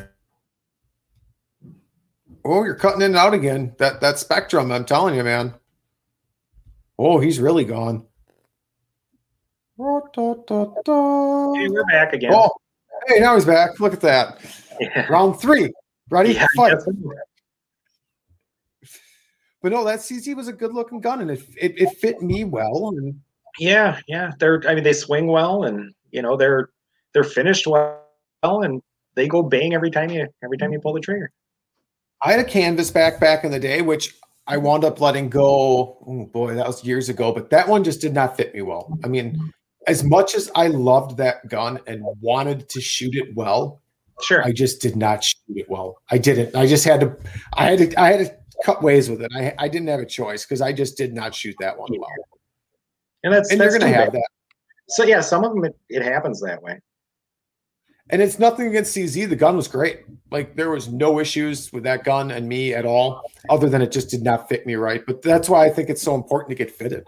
Oh, you're cutting in and out again. That that Spectrum, I'm telling you, man. Oh, he's really gone. Da, da, da, da. Hey, we're back again. Oh, hey, now he's back. Look at that. Yeah. Round three. Ready? Yeah, Fight. Yes. But no, that C Z was a good looking gun, and it, it it fit me well. And yeah, yeah, they're. I mean, they swing well, and you know they're they're finished well, and they go bang every time you every time you pull the trigger. I had a canvas back back in the day, which I wound up letting go. Oh boy, that was years ago. But that one just did not fit me well. I mean, as much as I loved that gun and wanted to shoot it well, sure, I just did not shoot it well. I didn't. I just had to. I had to. I had to cut ways with it. I I didn't have a choice because I just did not shoot that one well. And that's and that's you're going to have that. So yeah, some of them it, it happens that way. And it's nothing against C Z. The gun was great. Like there was no issues with that gun and me at all, other than it just did not fit me right. But that's why I think it's so important to get fitted.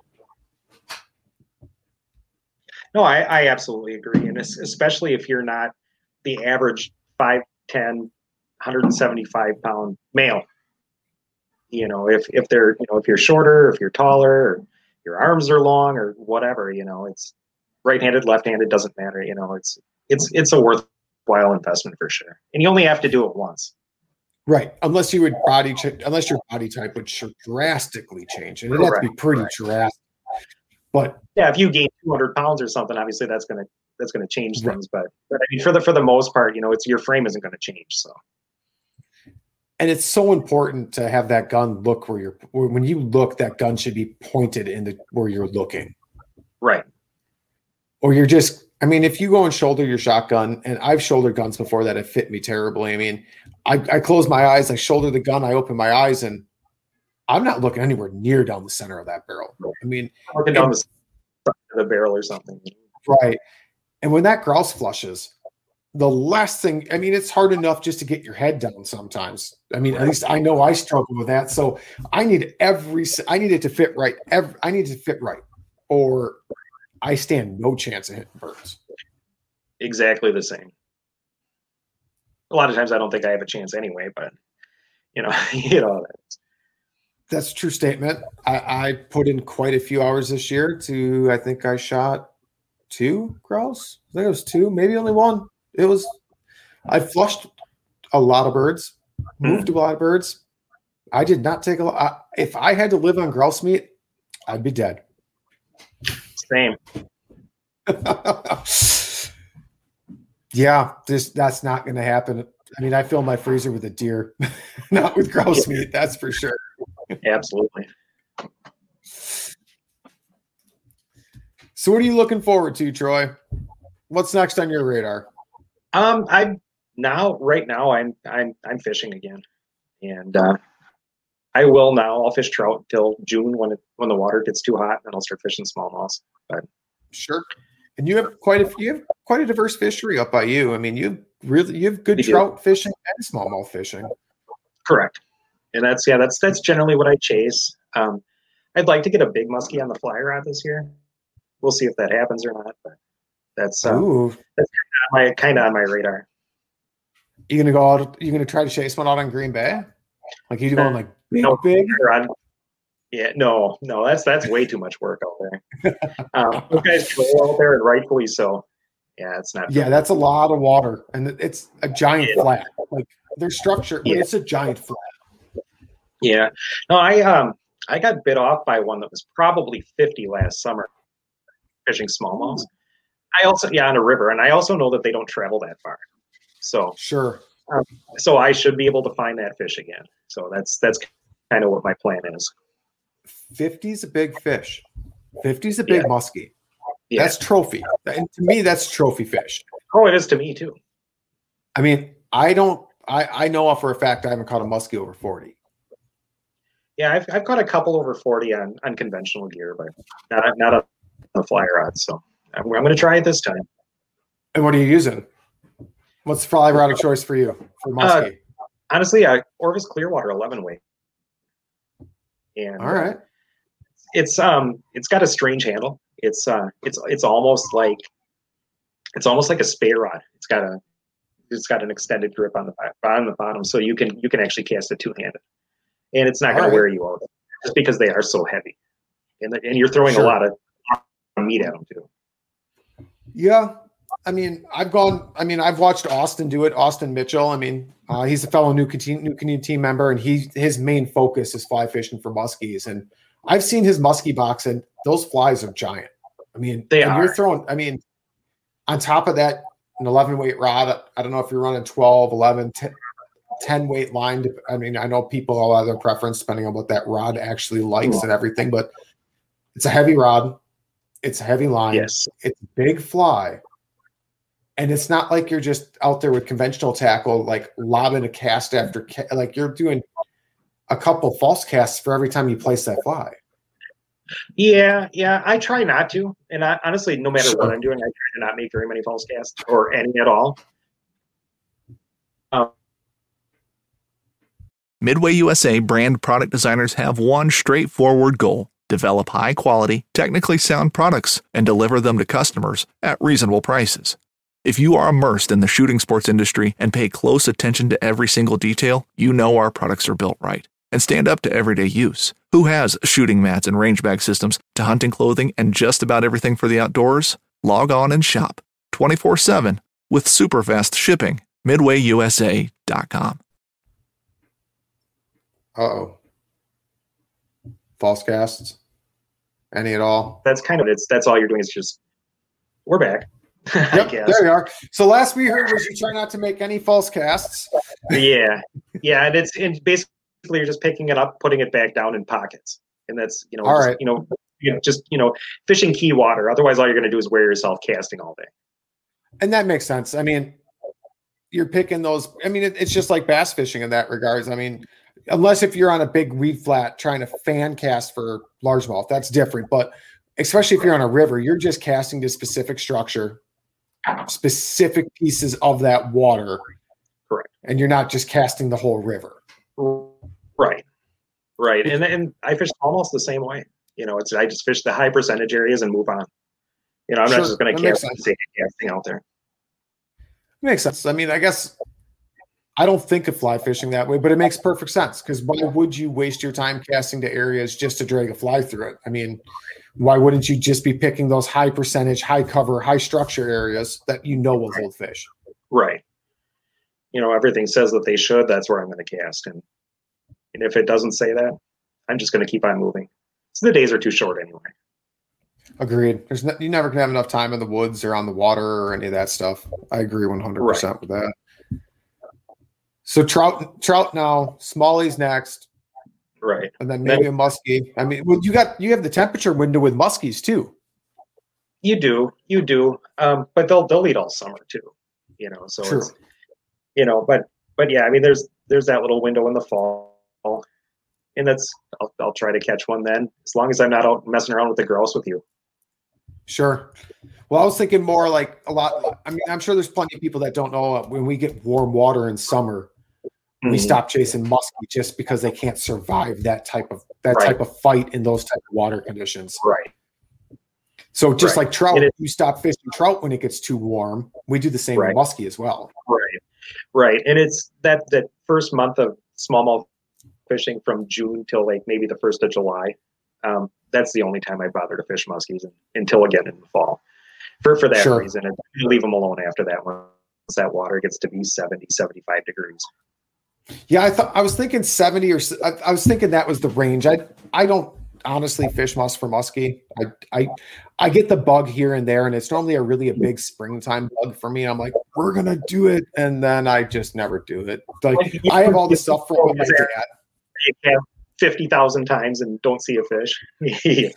No, I, I absolutely agree. And especially if you're not the average five ten, one seventy-five pound male. You know, if, if they're, you know, if you're shorter, if you're taller, or your arms are long or whatever, you know, it's right-handed, left-handed, doesn't matter. You know, it's, it's, it's a worthwhile investment for sure. And you only have to do it once. Right. Unless you would body ch- unless your body type would drastically change. And it has to be pretty Correct. drastic. But yeah, if you gain two hundred pounds or something, obviously that's going to, that's going to change right. things. But, but I mean, for the, for the most part, you know, it's your frame isn't going to change. So. And it's so important to have that gun look where you're, where when you look, that gun should be pointed in the, where you're looking. Right. Or you're just, I mean, if you go and shoulder your shotgun, and I've shouldered guns before that have fit me terribly. I mean, I, I close my eyes, I shoulder the gun, I open my eyes, and I'm not looking anywhere near down the center of that barrel. I mean, looking down the side of the barrel or something. Right. And when that grouse flushes, the last thing, I mean, it's hard enough just to get your head down sometimes. I mean, at least I know I struggle with that. So I need every, I need it to fit right. Every, I need it to fit right, or I stand no chance of hitting birds. Exactly the same. A lot of times I don't think I have a chance anyway, but you know, you know, that's, that's a true statement. I, I put in quite a few hours this year to, I think I shot two grouse. I think it was two, maybe only one. It was, I flushed a lot of birds, moved mm. a lot of birds. I did not take a lot. If I had to live on grouse meat, I'd be dead. Same. Yeah, this that's not going to happen. I mean, I fill my freezer with a deer, not with grouse meat. That's for sure. Absolutely. So, what are you looking forward to, Troy? What's next on your radar? Um, I'm now right now I'm I'm I'm fishing again, and uh, I will now. I'll fish trout till June when it when the water gets too hot, and I'll start fishing smallmouths. But sure. And you have quite a you have quite a diverse fishery up by you. I mean, you really you have good trout do. fishing and smallmouth fishing. Correct, and that's yeah, that's that's generally what I chase. Um, I'd like to get a big muskie on the fly rod this year. We'll see if that happens or not. But that's um, that's my kind of on my radar. You gonna go out? You gonna try to chase one out on Green Bay? Like you going like big, no, big? Yeah, no, no, that's that's way too much work out there. Um, those guys troll out there, and rightfully so. Yeah, it's not. Yeah, fun. That's a lot of water, and it's a giant yeah. flat. Like their structure, yeah. it's a giant flat. Yeah, no, I um, I got bit off by one that was probably fifty last summer, fishing smallmouths. I also, yeah, on a river, and I also know that they don't travel that far. So sure. Um, so I should be able to find that fish again. So that's that's kind of what my plan is. fifty's a big fish. fifty's a big yeah. muskie. Yeah. That's trophy. And to me, that's trophy fish. Oh, it is to me too. I mean, I don't. I I know for a fact I haven't caught a muskie over forty. Yeah, I've I've caught a couple over forty on unconventional gear, but not not on the fly rod. So I'm, I'm going to try it this time. And what are you using? What's the fly rod of choice for you for muskie? Uh, honestly, uh, Orvis Clearwater eleven weight. And all right, it's um, it's got a strange handle. It's uh, it's it's almost like it's almost like a spay rod. It's got a it's got an extended grip on the on the bottom, so you can you can actually cast it two handed, and it's not going right. to wear you out just because they are so heavy, and the, and you're throwing sure. a lot of meat at them too. Yeah. I mean, I've gone, I mean, I've watched Austin do it. Austin Mitchell. I mean, uh, he's a fellow New Canadian team member, and he, his main focus is fly fishing for muskies. And I've seen his muskie box, and those flies are giant. I mean, they are. You're throwing, I mean, on top of that, an eleven weight rod. I don't know if you're running twelve, eleven, ten, ten weight line. I mean, I know people all have their preference depending on what that rod actually likes mm-hmm. and everything, but it's a heavy rod. It's a heavy line. Yes. It's a big fly. And it's not like you're just out there with conventional tackle, like lobbing a cast after ca- like you're doing a couple false casts for every time you place that fly. Yeah, yeah. I try not to. And I, honestly, no matter sure. what I'm doing, I try to not make very many false casts or any at all. Um, Midway U S A brand product designers have one straightforward goal: develop high-quality, technically sound products and deliver them to customers at reasonable prices. If you are immersed in the shooting sports industry and pay close attention to every single detail, you know our products are built right and stand up to everyday use. Who has shooting mats and range bag systems to hunting clothing and just about everything for the outdoors? Log on and shop twenty-four seven with super fast shipping. midway u s a dot com. Uh-oh. False casts? Any at all? That's kind of it's. That's all you're doing is just we're back. Yep, there you are. So last we heard was you try not to make any false casts. yeah, yeah, and it's and basically you're just picking it up, putting it back down in pockets, and that's you know, all just, right. you know, you know, just you know, fishing key water. Otherwise, all you're going to do is wear yourself casting all day. And that makes sense. I mean, you're picking those. I mean, it, it's just like bass fishing in that regards. I mean, unless if you're on a big reed flat trying to fan cast for largemouth, that's different. But especially if you're on a river, you're just casting to specific structure, specific pieces of that water. Correct. And you're not just casting the whole river. Right. Right. And and I fish almost the same way. You know, it's I just fish the high percentage areas and move on. You know, I'm Sure, not just going to that cast makes and take casting out there. Makes sense. I mean, I guess I don't think of fly fishing that way, but it makes perfect sense because why would you waste your time casting to areas just to drag a fly through it? I mean, why wouldn't you just be picking those high percentage, high cover, high structure areas that you know will hold fish? Right. You know, everything says that they should. That's where I'm going to cast. And, and if it doesn't say that, I'm just going to keep on moving. So the days are too short anyway. Agreed. There's no, you never can have enough time in the woods or on the water or any of that stuff. I agree one hundred percent right. with that. So trout, trout now, smallies next, right, and then maybe then, a muskie. I mean, well, you got you have the temperature window with muskies too. You do, you do, um, but they'll they'll eat all summer too. You know, so True. It's, you know, but but yeah, I mean, there's there's that little window in the fall, and that's I'll I'll try to catch one then, as long as I'm not out messing around with the grouse with you. Sure. Well, I was thinking more like a lot. I mean, I'm sure there's plenty of people that don't know uh, when we get warm water in summer, mm-hmm. we stop chasing muskie just because they can't survive that type of that right. type of fight in those type of water conditions. Right. So just right. like trout, it, you stop fishing trout when it gets too warm. We do the same right. with muskie as well. Right. Right. And it's that that first month of smallmouth fishing from June till like maybe the first of July. Um, that's the only time I bother to fish muskies until again in the fall. For for that sure. reason, and leave them alone after that once that water gets to be seventy, seventy-five degrees. Yeah, I thought I was thinking seventy or I, I was thinking that was the range. I I don't honestly fish musk for muskie. I I I get the bug here and there, and it's normally a really a big springtime bug for me. I'm like, we're gonna do it, and then I just never do it. Like I have all the stuff from my dad. You have fifty thousand times and don't see a fish. yeah.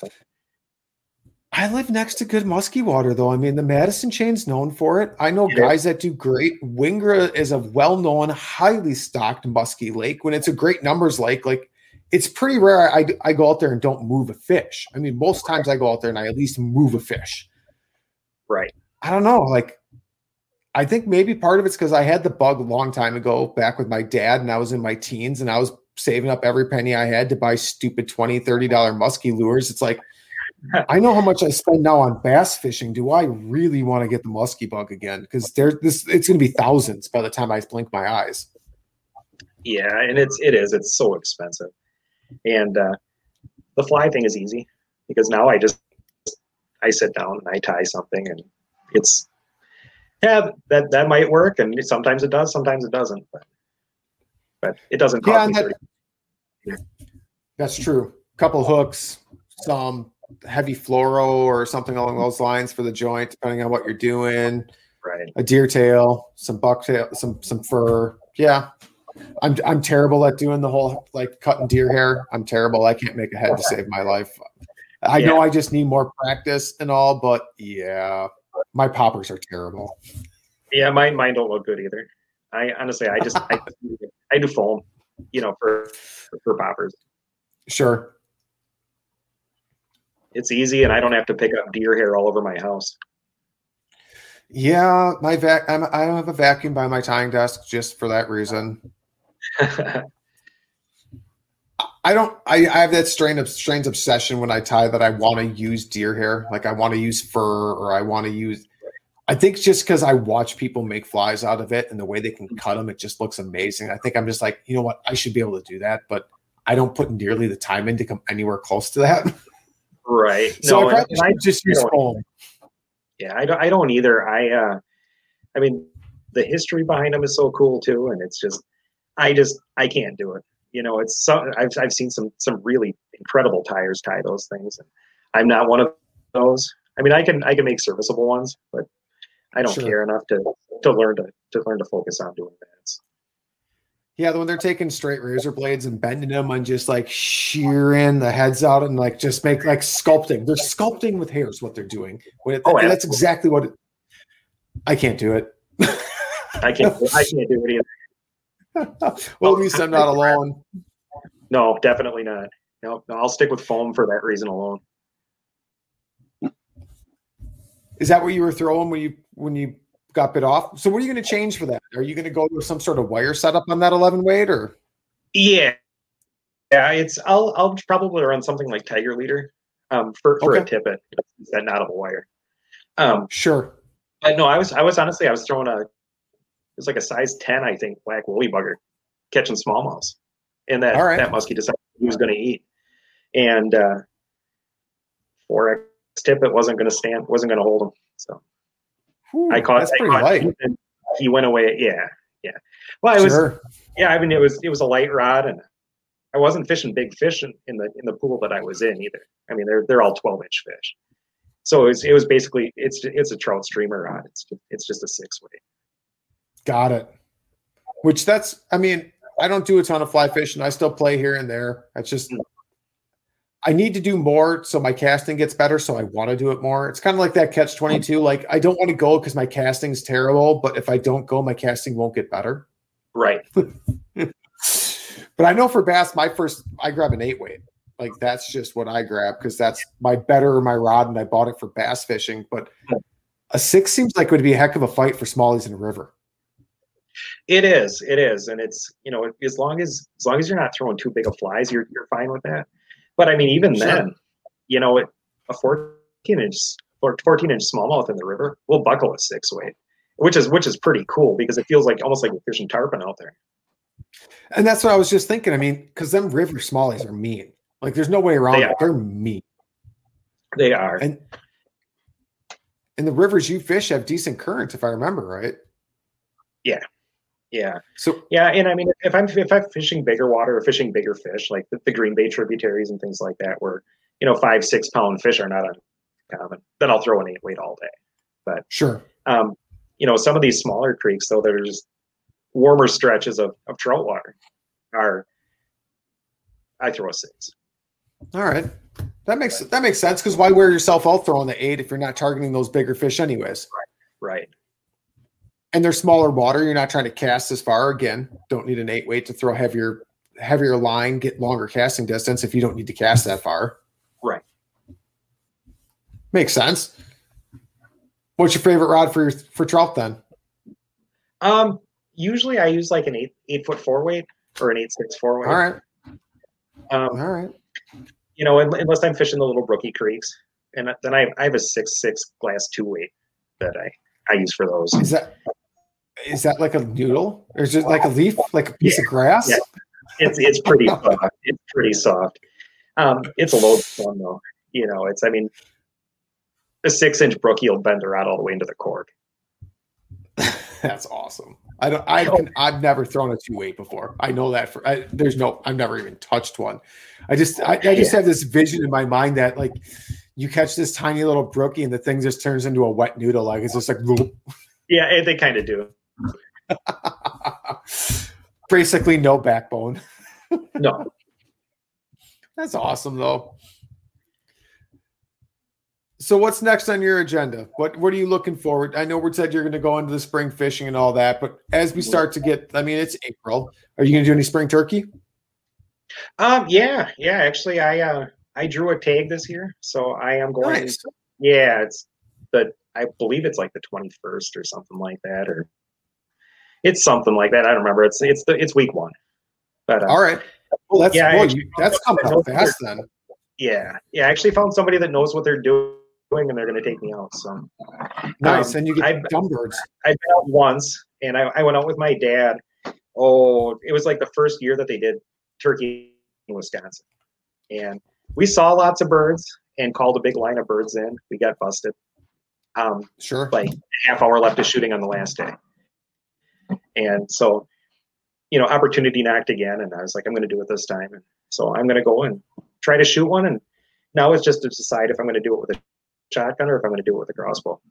I live next to good muskie water, though. I mean, the Madison chain's known for it. I know yeah. guys that do great. Wingra is a well-known, highly stocked muskie lake. When it's a great numbers lake, like it's pretty rare I, I go out there and don't move a fish. I mean, most times I go out there and I at least move a fish. Right. I don't know. Like, I think maybe part of it's because I had the bug a long time ago back with my dad, and I was in my teens, and I was saving up every penny I had to buy stupid twenty dollars, thirty dollars muskie lures. It's like, I know how much I spend now on bass fishing. Do I really want to get the muskie bug again? Because there, this it's going to be thousands by the time I blink my eyes. Yeah, and it's it is it's so expensive, and uh, the fly thing is easy because now I just I sit down and I tie something, and it's yeah that that might work, and sometimes it does, sometimes it doesn't, but but it doesn't cost yeah, me that, thirty. Yeah. That's true. Couple hooks, some heavy fluoro or something along those lines for the joint, depending on what you're doing. Right. A deer tail, some bucktail, some some fur. Yeah. I'm I'm terrible at doing the whole like cutting deer hair. I'm terrible. I can't make a head to save my life. I yeah. know I just need more practice and all, but yeah, my poppers are terrible. Yeah, mine mine don't look good either. I honestly I just I, I do foam, you know, for for poppers. Sure. It's easy, and I don't have to pick up deer hair all over my house. Yeah, my vac. I'm, I don't have a vacuum by my tying desk just for that reason. I don't. I, I have that strain of strange obsession when I tie that I want to use deer hair, like I want to use fur, or I want to use. I think just because I watch people make flies out of it and the way they can cut them, it just looks amazing. I think I'm just like, you know what, I should be able to do that, but I don't put nearly the time in to come anywhere close to that. Right. So no, I probably and, and just use foam. Yeah, I don't. I don't either. I. Uh, I mean, the history behind them is so cool too, and it's just, I just, I can't do it. You know, it's some, I've, I've seen some, some really incredible tires tie those things. And I'm not one of those. I mean, I can, I can make serviceable ones, but I don't Sure. care enough to, to learn to, to learn to focus on doing that. It's, Yeah, when they're taking straight razor blades and bending them and just like shearing the heads out and like just make like sculpting. They're sculpting with hair is what they're doing. When it, Oh, that's absolutely. exactly what it, I can't do it. I can't, I can't do it either. Well, at least I'm not alone. No, definitely not. No, no, I'll stick with foam for that reason alone. Is that what you were throwing when you when you got bit off? So what are you going to change for that? Are you going to go with some sort of wire setup on that eleven weight or? Yeah. Yeah, it's, I'll, I'll probably run something like Tiger Leader um, for, for Okay. a tippet, that knottable wire. Um, Sure. but no, I was, I was honestly, I was throwing a, it was like a size ten, I think, black woolly bugger catching smallmouths. And that, All right. that muskie decided he was going to eat. And uh, four X tippet wasn't going to stand, wasn't going to hold him. So Whew, I caught, that's I pretty caught light. him and he went away. Yeah. Yeah. Well, it was, Sure. yeah, I mean, it was, it was a light rod and I wasn't fishing big fish in, in the, in the pool that I was in either. I mean, they're, they're all twelve inch fish. So it was, it was basically, it's, it's a trout streamer rod. It's, it's just a six weight. Got it. Which that's, I mean, I don't do a ton of fly fishing. I still play here and there. It's just, I need to do more so my casting gets better. So I want to do it more. It's kind of like that catch twenty-two. Like I don't want to go because my casting's terrible, but if I don't go, my casting won't get better. Right. But I know for bass, my first, I grab an eight weight. Like that's just what I grab because that's my better, my rod, and I bought it for bass fishing. But a six seems like it would be a heck of a fight for smallies in a river. It is, it is. And it's, you know, as long as, as long as you're not throwing too big of flies, you're, you're fine with that. But I mean, even Sure. then, you know, it, a fourteen inch or fourteen inch smallmouth in the river will buckle a six weight, which is, which is pretty cool because it feels like almost like you're fishing tarpon out there. And that's what I was just thinking. I mean, because them river smallies are mean. Like there's no way around They it. are. They're mean. They are. And and the rivers you fish have decent current, if I remember right. Yeah. Yeah. So Yeah. And I mean, if I'm, if I'm fishing bigger water or fishing bigger fish, like the, the Green Bay tributaries and things like that, where, you know, five, six pound fish are not uncommon, then I'll throw an eight weight all day. But, sure. um, you know, some of these smaller creeks, though, that are just warmer stretches of, of trout water are, I throw a six. All right. That makes that makes sense because why wear yourself out throwing the eight if you're not targeting those bigger fish anyways? Right. And they're smaller water. You're not trying to cast as far. Again, don't need an eight weight to throw heavier heavier line, get longer casting distance if you don't need to cast that far. Right. Makes sense. What's your favorite rod for your for trout then? Um, usually I use like an eight eight foot four weight or an eight six four weight. All right. Um, All right. you know, unless I'm fishing the little brookie creeks, and then I, I have a six six glass two weight that I, I use for those. Is that is that like a noodle or is it like a leaf, like a piece Yeah. of grass? Yeah. It's it's pretty soft. It's pretty soft. Um, it's a load of fun though. You know, it's I mean, a six inch brookie will bend the rod all the way into the cork. That's awesome. I don't. I can, I've never thrown a two weight before. I know that for. I, there's no. I've never even touched one. I just. I, I just have this vision in my mind that like, you catch this tiny little brookie and the thing just turns into a wet noodle. Like it's just like. Yeah, they kind of do. Basically, no backbone. No. That's awesome though. So what's next on your agenda? What what are you looking forward? I know we said you're going to go into the spring fishing and all that, but as we start to get, I mean, it's April. Are you going to do any spring turkey? Um. Yeah. Yeah. Actually, I uh I drew a tag this year, so I am going. Nice. Yeah, it's the I believe it's like the twenty-first or something like that, or it's something like that. I don't remember. It's it's the it's week one. But uh, All right. Well, that's Yeah, well, I- you, that's coming up fast then. yeah, yeah. I actually found somebody that knows what they're doing, and they're going to take me out. So Nice, Um, and you get I've- dumb birds. I've been out once, and I, I went out with my dad. Oh, it was like the first year that they did turkey in Wisconsin, and we saw lots of birds and called a big line of birds in. We got busted. Um, Sure. like a half hour left of shooting on the last day, and so you know, opportunity knocked again, and I was like, I'm going to do it this time. And so I'm going to go and try to shoot one. And now it's just to decide if I'm going to do it with a shotgun or if I'm going to do it with a crossbow.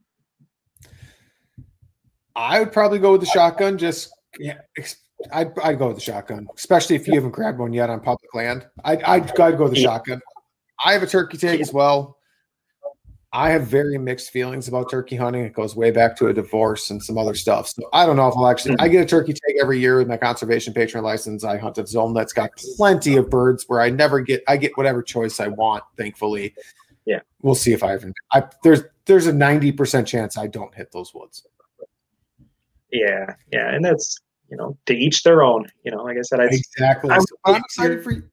I would probably go with the shotgun. Just yeah, I'd, I'd go with the shotgun, especially if you haven't grabbed one yet on public land. I'd, I'd, I'd go with the shotgun. I have a turkey tag as well. I have very mixed feelings about turkey hunting. It goes way back to a divorce and some other stuff. So I don't know if I'll actually – I get a turkey tag every year with my conservation patron license. I hunt a zone that's got plenty of birds where I never get – I get whatever choice I want, thankfully. Yeah. We'll see if I even I, – there's there's a ninety percent chance I don't hit those woods. Yeah, yeah. And that's, you know, to each their own. You know, like I said, I exactly. I'm, I'm excited for you.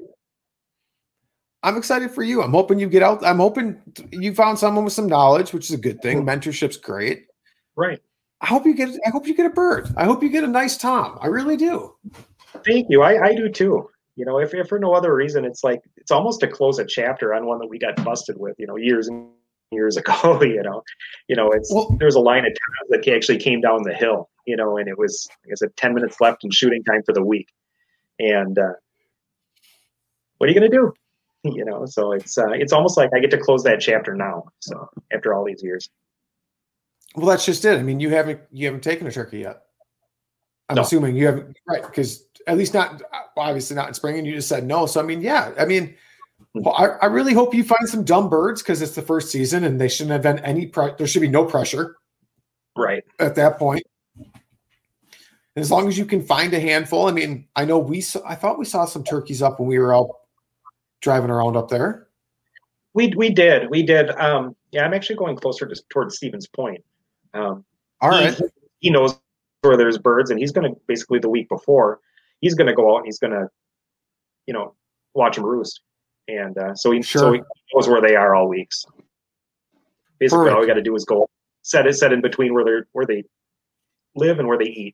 I'm excited for you. I'm hoping you get out. I'm hoping you found someone with some knowledge, which is a good thing. Mentorship's great. Right. I hope you get, I hope you get a bird. I hope you get a nice Tom. I really do. Thank you. I, I do too. You know, if, if for no other reason, it's like, it's almost to close a chapter on one that we got busted with, you know, years and years ago, you know, you know, it's, well, there's a line of times that actually came down the hill, you know, and it was, like I said, ten minutes left in shooting time for the week. And uh, what are you going to do? You know, so it's uh, it's almost like I get to close that chapter now. So after all these years, well, that's just it. I mean, you haven't you haven't taken a turkey yet. I'm no. assuming you haven't, right? Because at least not obviously not in spring, and you just said no. So I mean, yeah, I mean, well, I, I really hope you find some dumb birds because it's the first season and they shouldn't have been any. Pre- there should be no pressure, right? At that point, and as long as you can find a handful. I mean, I know we saw, I thought we saw some turkeys up when we were out driving around up there. We we did. We did. Um, yeah, I'm actually going closer to, towards Stevens Point. Um, All right. He, he knows where there's birds, and he's going to basically the week before, he's going to go out and he's going to, you know, watch them roost. And uh, so, he, sure. so he knows where they are all weeks. Basically, Perfect. all we got to do is go set it set in between where they where they live and where they eat.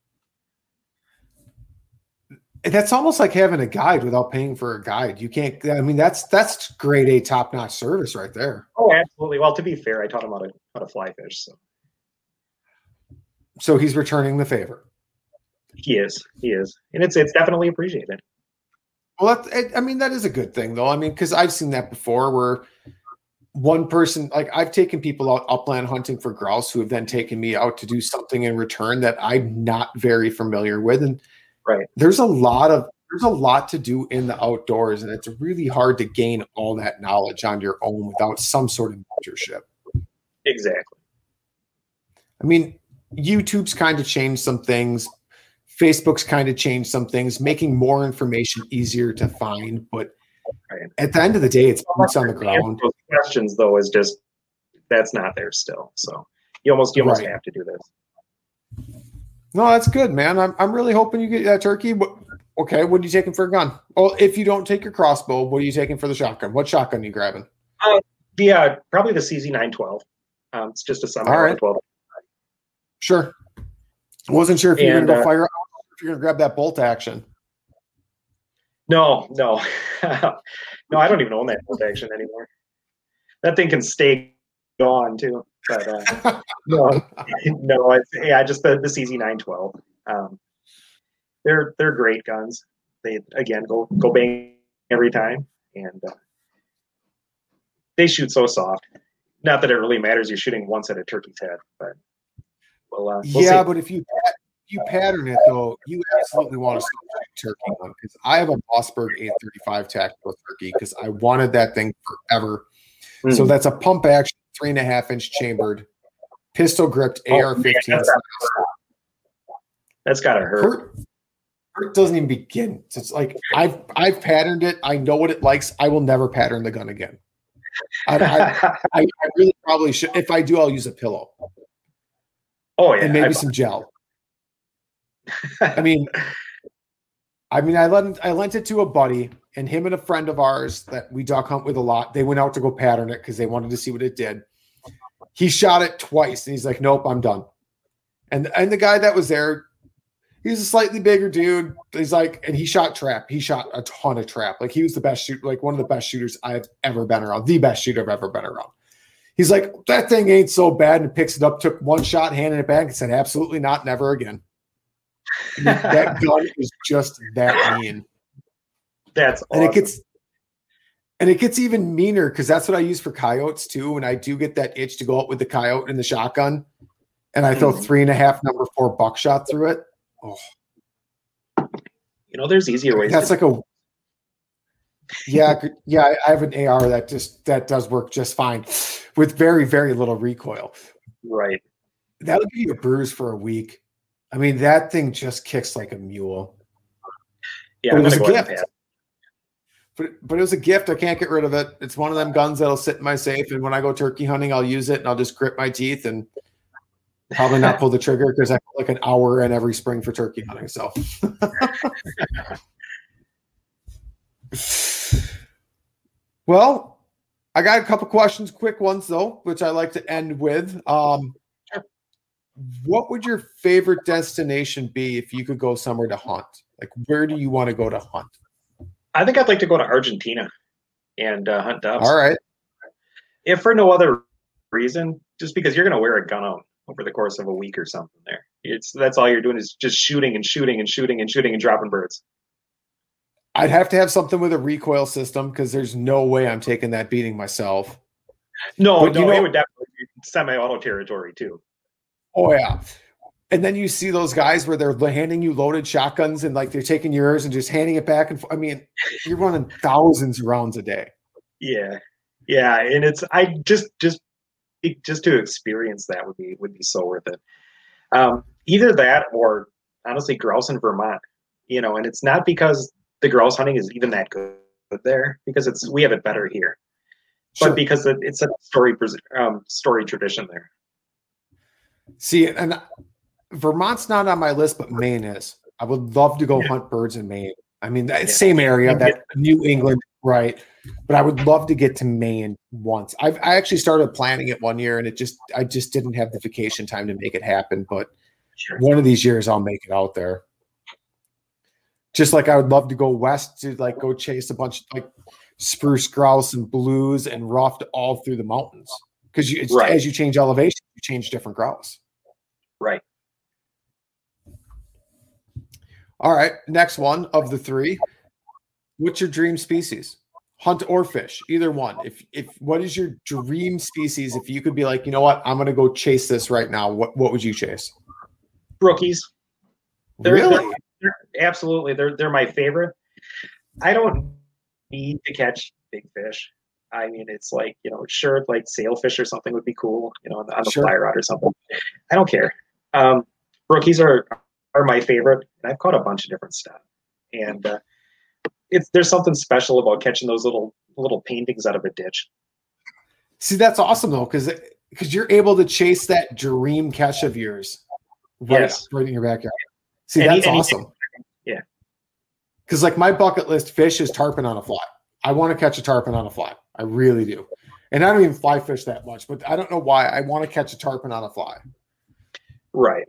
That's almost like having a guide without paying for a guide. You can't, I mean, that's, that's grade A top-notch service right there. Oh, absolutely. Well, to be fair, I taught him how to, how to fly fish. So. so he's returning the favor. He is, he is. And it's, it's definitely appreciated. Well, that, I mean, that is a good thing though. I mean, cause I've seen that before where one person, like I've taken people out upland hunting for grouse who have then taken me out to do something in return that I'm not very familiar with. And right. There's a lot of there's a lot to do in the outdoors, and it's really hard to gain all that knowledge on your own without some sort of mentorship. Exactly. I mean, YouTube's kind of changed some things. Facebook's kind of changed some things, making more information easier to find. But right. At the end of the day, it's boots on the ground. Those questions, though, is just that's not there still. So you almost you almost right. have to do this. No, that's good, man. I'm I'm really hoping you get that turkey. Okay, what are you taking for a gun? Well, if you don't take your crossbow, what are you taking for the shotgun? What shotgun are you grabbing? Uh, yeah, probably the C Z nine twelve. Um, it's just a semi right. twelve. Sure. I wasn't sure if you were going to go uh, fire out or if you're going to grab that bolt action. No, no. no, I don't even own that bolt action anymore. That thing can stay gone, too. But uh, no, no, it's, yeah, just the, the C Z nine twelve. Um, they're they're great guns. They again go go bang every time, and uh, they shoot so soft. Not that it really matters. You're shooting once at a turkey's head, but well, uh, we'll yeah. see. But if you you pattern it though, you absolutely want to shoot turkey one because I have a Mossberg eight thirty-five tactical turkey because I wanted that thing forever. Mm-hmm. So that's a pump action. Three and a half inch chambered, pistol gripped A R fifteen. Oh, that's gotta hurt. hurt. Hurt doesn't even begin. It's like I've I've patterned it. I know what it likes. I will never pattern the gun again. I, I, I, I really probably should. If I do, I'll use a pillow. Oh yeah, and maybe I, some gel. I mean, I mean, I lent I lent it to a buddy. And him and a friend of ours that we duck hunt with a lot, they went out to go pattern it because they wanted to see what it did. He shot it twice, and he's like, nope, I'm done. And and the guy that was there, he's a slightly bigger dude. He's like, and he shot trap. He shot a ton of trap. Like, he was the best shooter, like one of the best shooters I've ever been around, the best shooter I've ever been around. He's like, that thing ain't so bad, and picks it up, took one shot, handed it back, and said, absolutely not, never again. I mean, that gun is just that mean. That's awesome. And it gets and it gets even meaner because that's what I use for coyotes too. When I do get that itch to go out with the coyote and the shotgun, and I throw mm-hmm. three and a half number four buckshot through it. Oh, you know, there's easier ways. That's to- like a yeah, yeah. I have an A R that just that does work just fine with very very little recoil. Right. That'll give you a bruise for a week. I mean, that thing just kicks like a mule. Yeah, it was a gift. But, but it was a gift. I can't get rid of it. It's one of them guns that'll sit in my safe. And when I go turkey hunting, I'll use it and I'll just grit my teeth and probably not pull the trigger because I put like an hour in every spring for turkey hunting. So, well, I got a couple questions, quick ones though, which I like to end with. Um, what would your favorite destination be if you could go somewhere to hunt? Like, where do you want to go to hunt? I think I'd like to go to Argentina and uh, hunt doves. All right. If for no other reason, just because you're going to wear a gun out over the course of a week or something there. It's that's all you're doing is just shooting and shooting and shooting and shooting and dropping birds. I'd have to have something with a recoil system because there's no way I'm taking that beating myself. No, but no, you know, it would definitely be semi-auto territory too. Oh yeah. And then you see those guys where they're handing you loaded shotguns and like they're taking yours and just handing it back and forth. I mean, you're running thousands of rounds a day. Yeah, yeah, and it's I just just just to experience that would be would be so worth it. Um, either that or honestly, grouse in Vermont. You know, and it's not because the grouse hunting is even that good there because it's we have it better here, sure. but because it, it's a story um, story tradition there. See, and Vermont's not on my list, but Maine is. I would love to go yeah. hunt birds in Maine. I mean, that same area, that New England, right? But I would love to get to Maine once. I've I actually started planning it one year, and it just I just didn't have the vacation time to make it happen. But sure. one of these years, I'll make it out there. Just like I would love to go west to like go chase a bunch of like spruce grouse and blues and ruffed all through the mountains because you right. as you change elevation, you change different grouse. Right. All right, next one of the three. What's your dream species? Hunt or fish, either one. If if what is your dream species? If you could be like, you know what, I'm going to go chase this right now. What what would you chase? Brookies. They're, really? They're, they're, absolutely. They're they're my favorite. I don't need to catch big fish. I mean, it's like, you know, sure, like sailfish or something would be cool, you know, on the, on the sure. fly rod or something. I don't care. Um, brookies are are my favorite. And I've caught a bunch of different stuff, and uh, it's there's something special about catching those little little paintings out of a ditch. See, that's awesome though, because because you're able to chase that dream catch of yours, right, yes. right in your backyard. See, any, that's any, awesome. Yeah, because like my bucket list fish is tarpon on a fly. I want to catch a tarpon on a fly. I really do, and I don't even fly fish that much, but I don't know why I want to catch a tarpon on a fly. Right.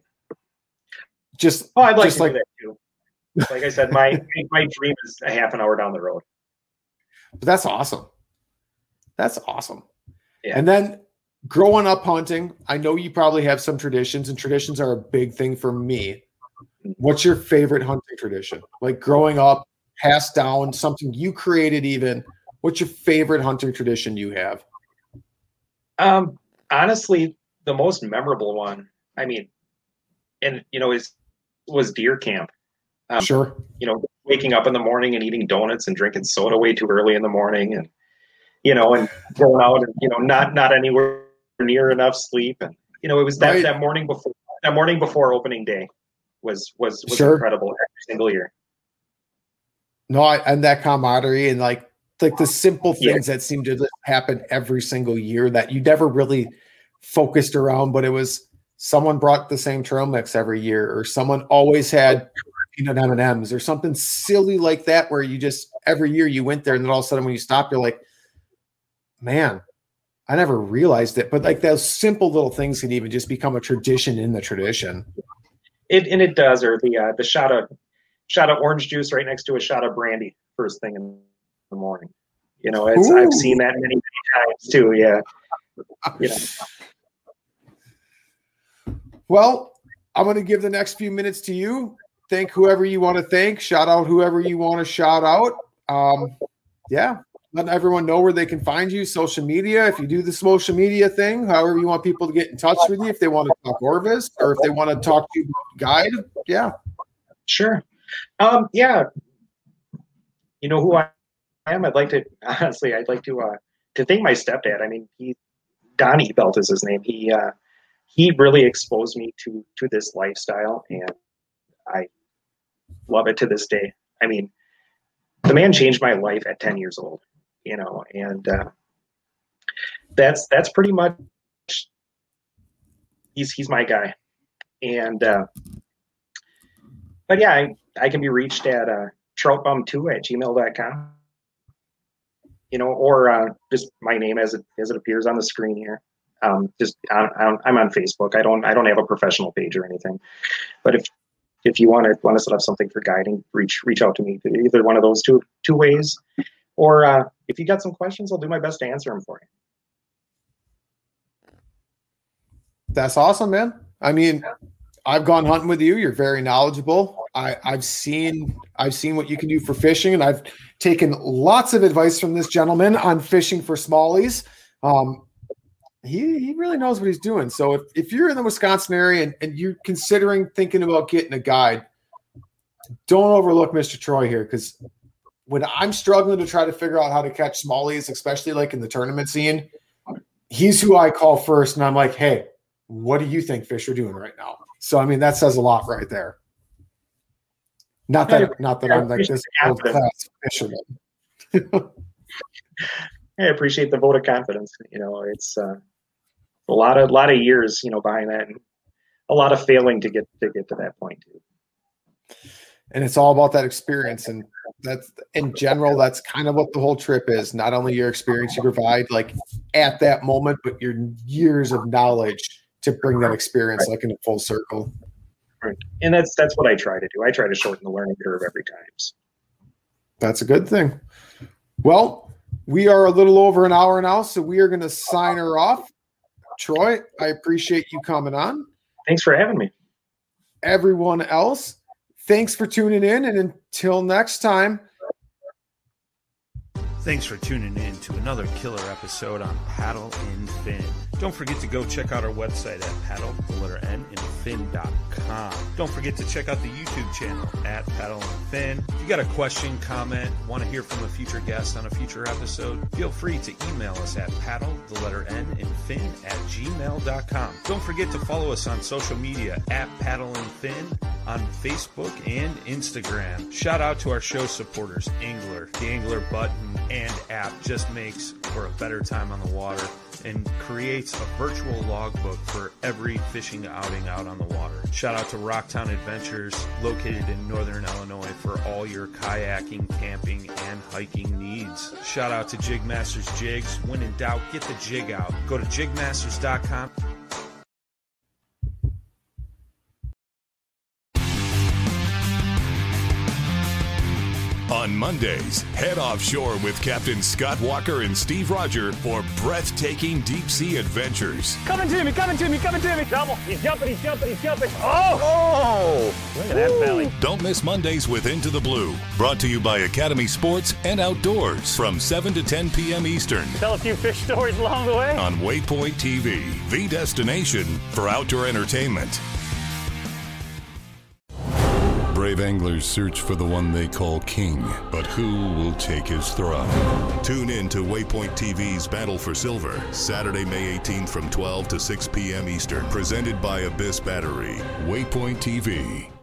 Just oh, I'd like just to like, do that too. Like I said, my my dream is a half an hour down the road. But that's awesome. That's awesome. Yeah. And then growing up hunting, I know you probably have some traditions, and traditions are a big thing for me. What's your favorite hunting tradition? Like growing up, passed down, something you created even. What's your favorite hunting tradition you have? Um, honestly, the most memorable one, I mean, and you know, is was deer camp. Um, sure. You know, waking up in the morning and eating donuts and drinking soda way too early in the morning, and you know, and going out and you know, not not anywhere near enough sleep, and you know, it was that right. that morning before that morning before opening day was was was sure. incredible every single year. No, I, and that camaraderie and like like the simple things yeah. that seem to happen every single year that you never really focused around, but it was. Someone brought the same trail mix every year, or someone always had peanut M and M's, or something silly like that, where you just every year you went there, and then all of a sudden when you stop, you're like, "Man, I never realized it." But like those simple little things can even just become a tradition in the tradition. It and it does, or the uh, the shot of shot of orange juice right next to a shot of brandy first thing in the morning. You know, it's Ooh. I've seen that many, many times too. Yeah, you know. Well, I'm going to give the next few minutes to you. thank whoever you want to thank. Shout out whoever you want to shout out. Um, yeah, let everyone know where they can find you. Social media, if you do the social media thing, however you want people to get in touch with you, if they want to talk Orvis or if they want to talk to you about Guide. Yeah. Sure. Um, yeah. You know who I am? I'd like to, honestly, I'd like to, uh, to thank my stepdad. I mean, he, Don Ebelt is his name. He, uh, he really exposed me to, to this lifestyle, and I love it to this day. I mean, the man changed my life at ten years old, you know, and, uh, that's, that's pretty much, he's, he's my guy. And, uh, but yeah, I, I can be reached at, uh, troutbum two at gmail dot com, you know, or, uh, just my name as it, as it appears on the screen here. Um, just, I'm, I'm on Facebook. I don't, I don't have a professional page or anything, but if, if you want to want to set up something for guiding, reach reach out to me either one of those two two ways, or uh, if you got some questions, I'll do my best to answer them for you. That's awesome, man. I mean, I've gone hunting with you. You're very knowledgeable. I, I've seen I've seen what you can do for fishing, and I've taken lots of advice from this gentleman on fishing for smallies. Um, He he really knows what he's doing. So if, if you're in the Wisconsin area and, and you're considering thinking about getting a guide, don't overlook Mister Troy here, because when I'm struggling to try to figure out how to catch smallies, especially like in the tournament scene, he's who I call first. And I'm like, hey, what do you think fish are doing right now? So, I mean, that says a lot right there. Not that, not that I'm like this world class fisherman. I appreciate the vote of confidence. You know, it's uh, a lot of, lot of years, you know, behind that, and a lot of failing to get, to get to that point too. And it's all about that experience. And that's, in general, that's kind of what the whole trip is. Not only your experience you provide like at that moment, but your years of knowledge to bring that experience like in a full circle. Right. And that's, that's what I try to do. I try to shorten the learning curve every time. So. That's a good thing. Well, we are a little over an hour now, so we are going to sign her off. Troy, I appreciate you coming on. Thanks for having me. Everyone else, thanks for tuning in, and until next time. Thanks for tuning in to another killer episode on Paddle and Fin. Don't forget to go check out our website at paddle, the letter N, and fin dot com. Don't forget to check out the YouTube channel at Paddle and Fin. If you got a question, comment, want to hear from a future guest on a future episode, feel free to email us at paddle, the letter N, and fin at gmail dot com. Don't forget to follow us on social media at Paddle and Fin on Facebook and Instagram. Shout out to our show supporters, Angler. The Angler button and app just makes for a better time on the water and creates a virtual logbook for every fishing outing out on the water. Shout out to Rocktown Adventures, located in northern Illinois, for all your kayaking, camping, and hiking needs. Shout out to Jig Masters Jigs. When in doubt, get the jig out. Go to jig masters dot com. On Mondays, head offshore with Captain Scott Walker and Steve Roger for breathtaking deep-sea adventures. Coming to me, coming to me, coming to me. Double. He's jumping, he's jumping, he's jumping. Oh! Oh! Look at that belly. Don't miss Mondays with Into the Blue. Brought to you by Academy Sports and Outdoors from seven to ten p.m. Eastern. Tell a few fish stories along the way. On Waypoint T V, the destination for outdoor entertainment. Brave anglers search for the one they call king, but who will take his throne? Tune in to Waypoint T V's Battle for Silver, Saturday, May eighteenth from twelve to six p.m. Eastern. Presented by Abyss Battery. Waypoint T V.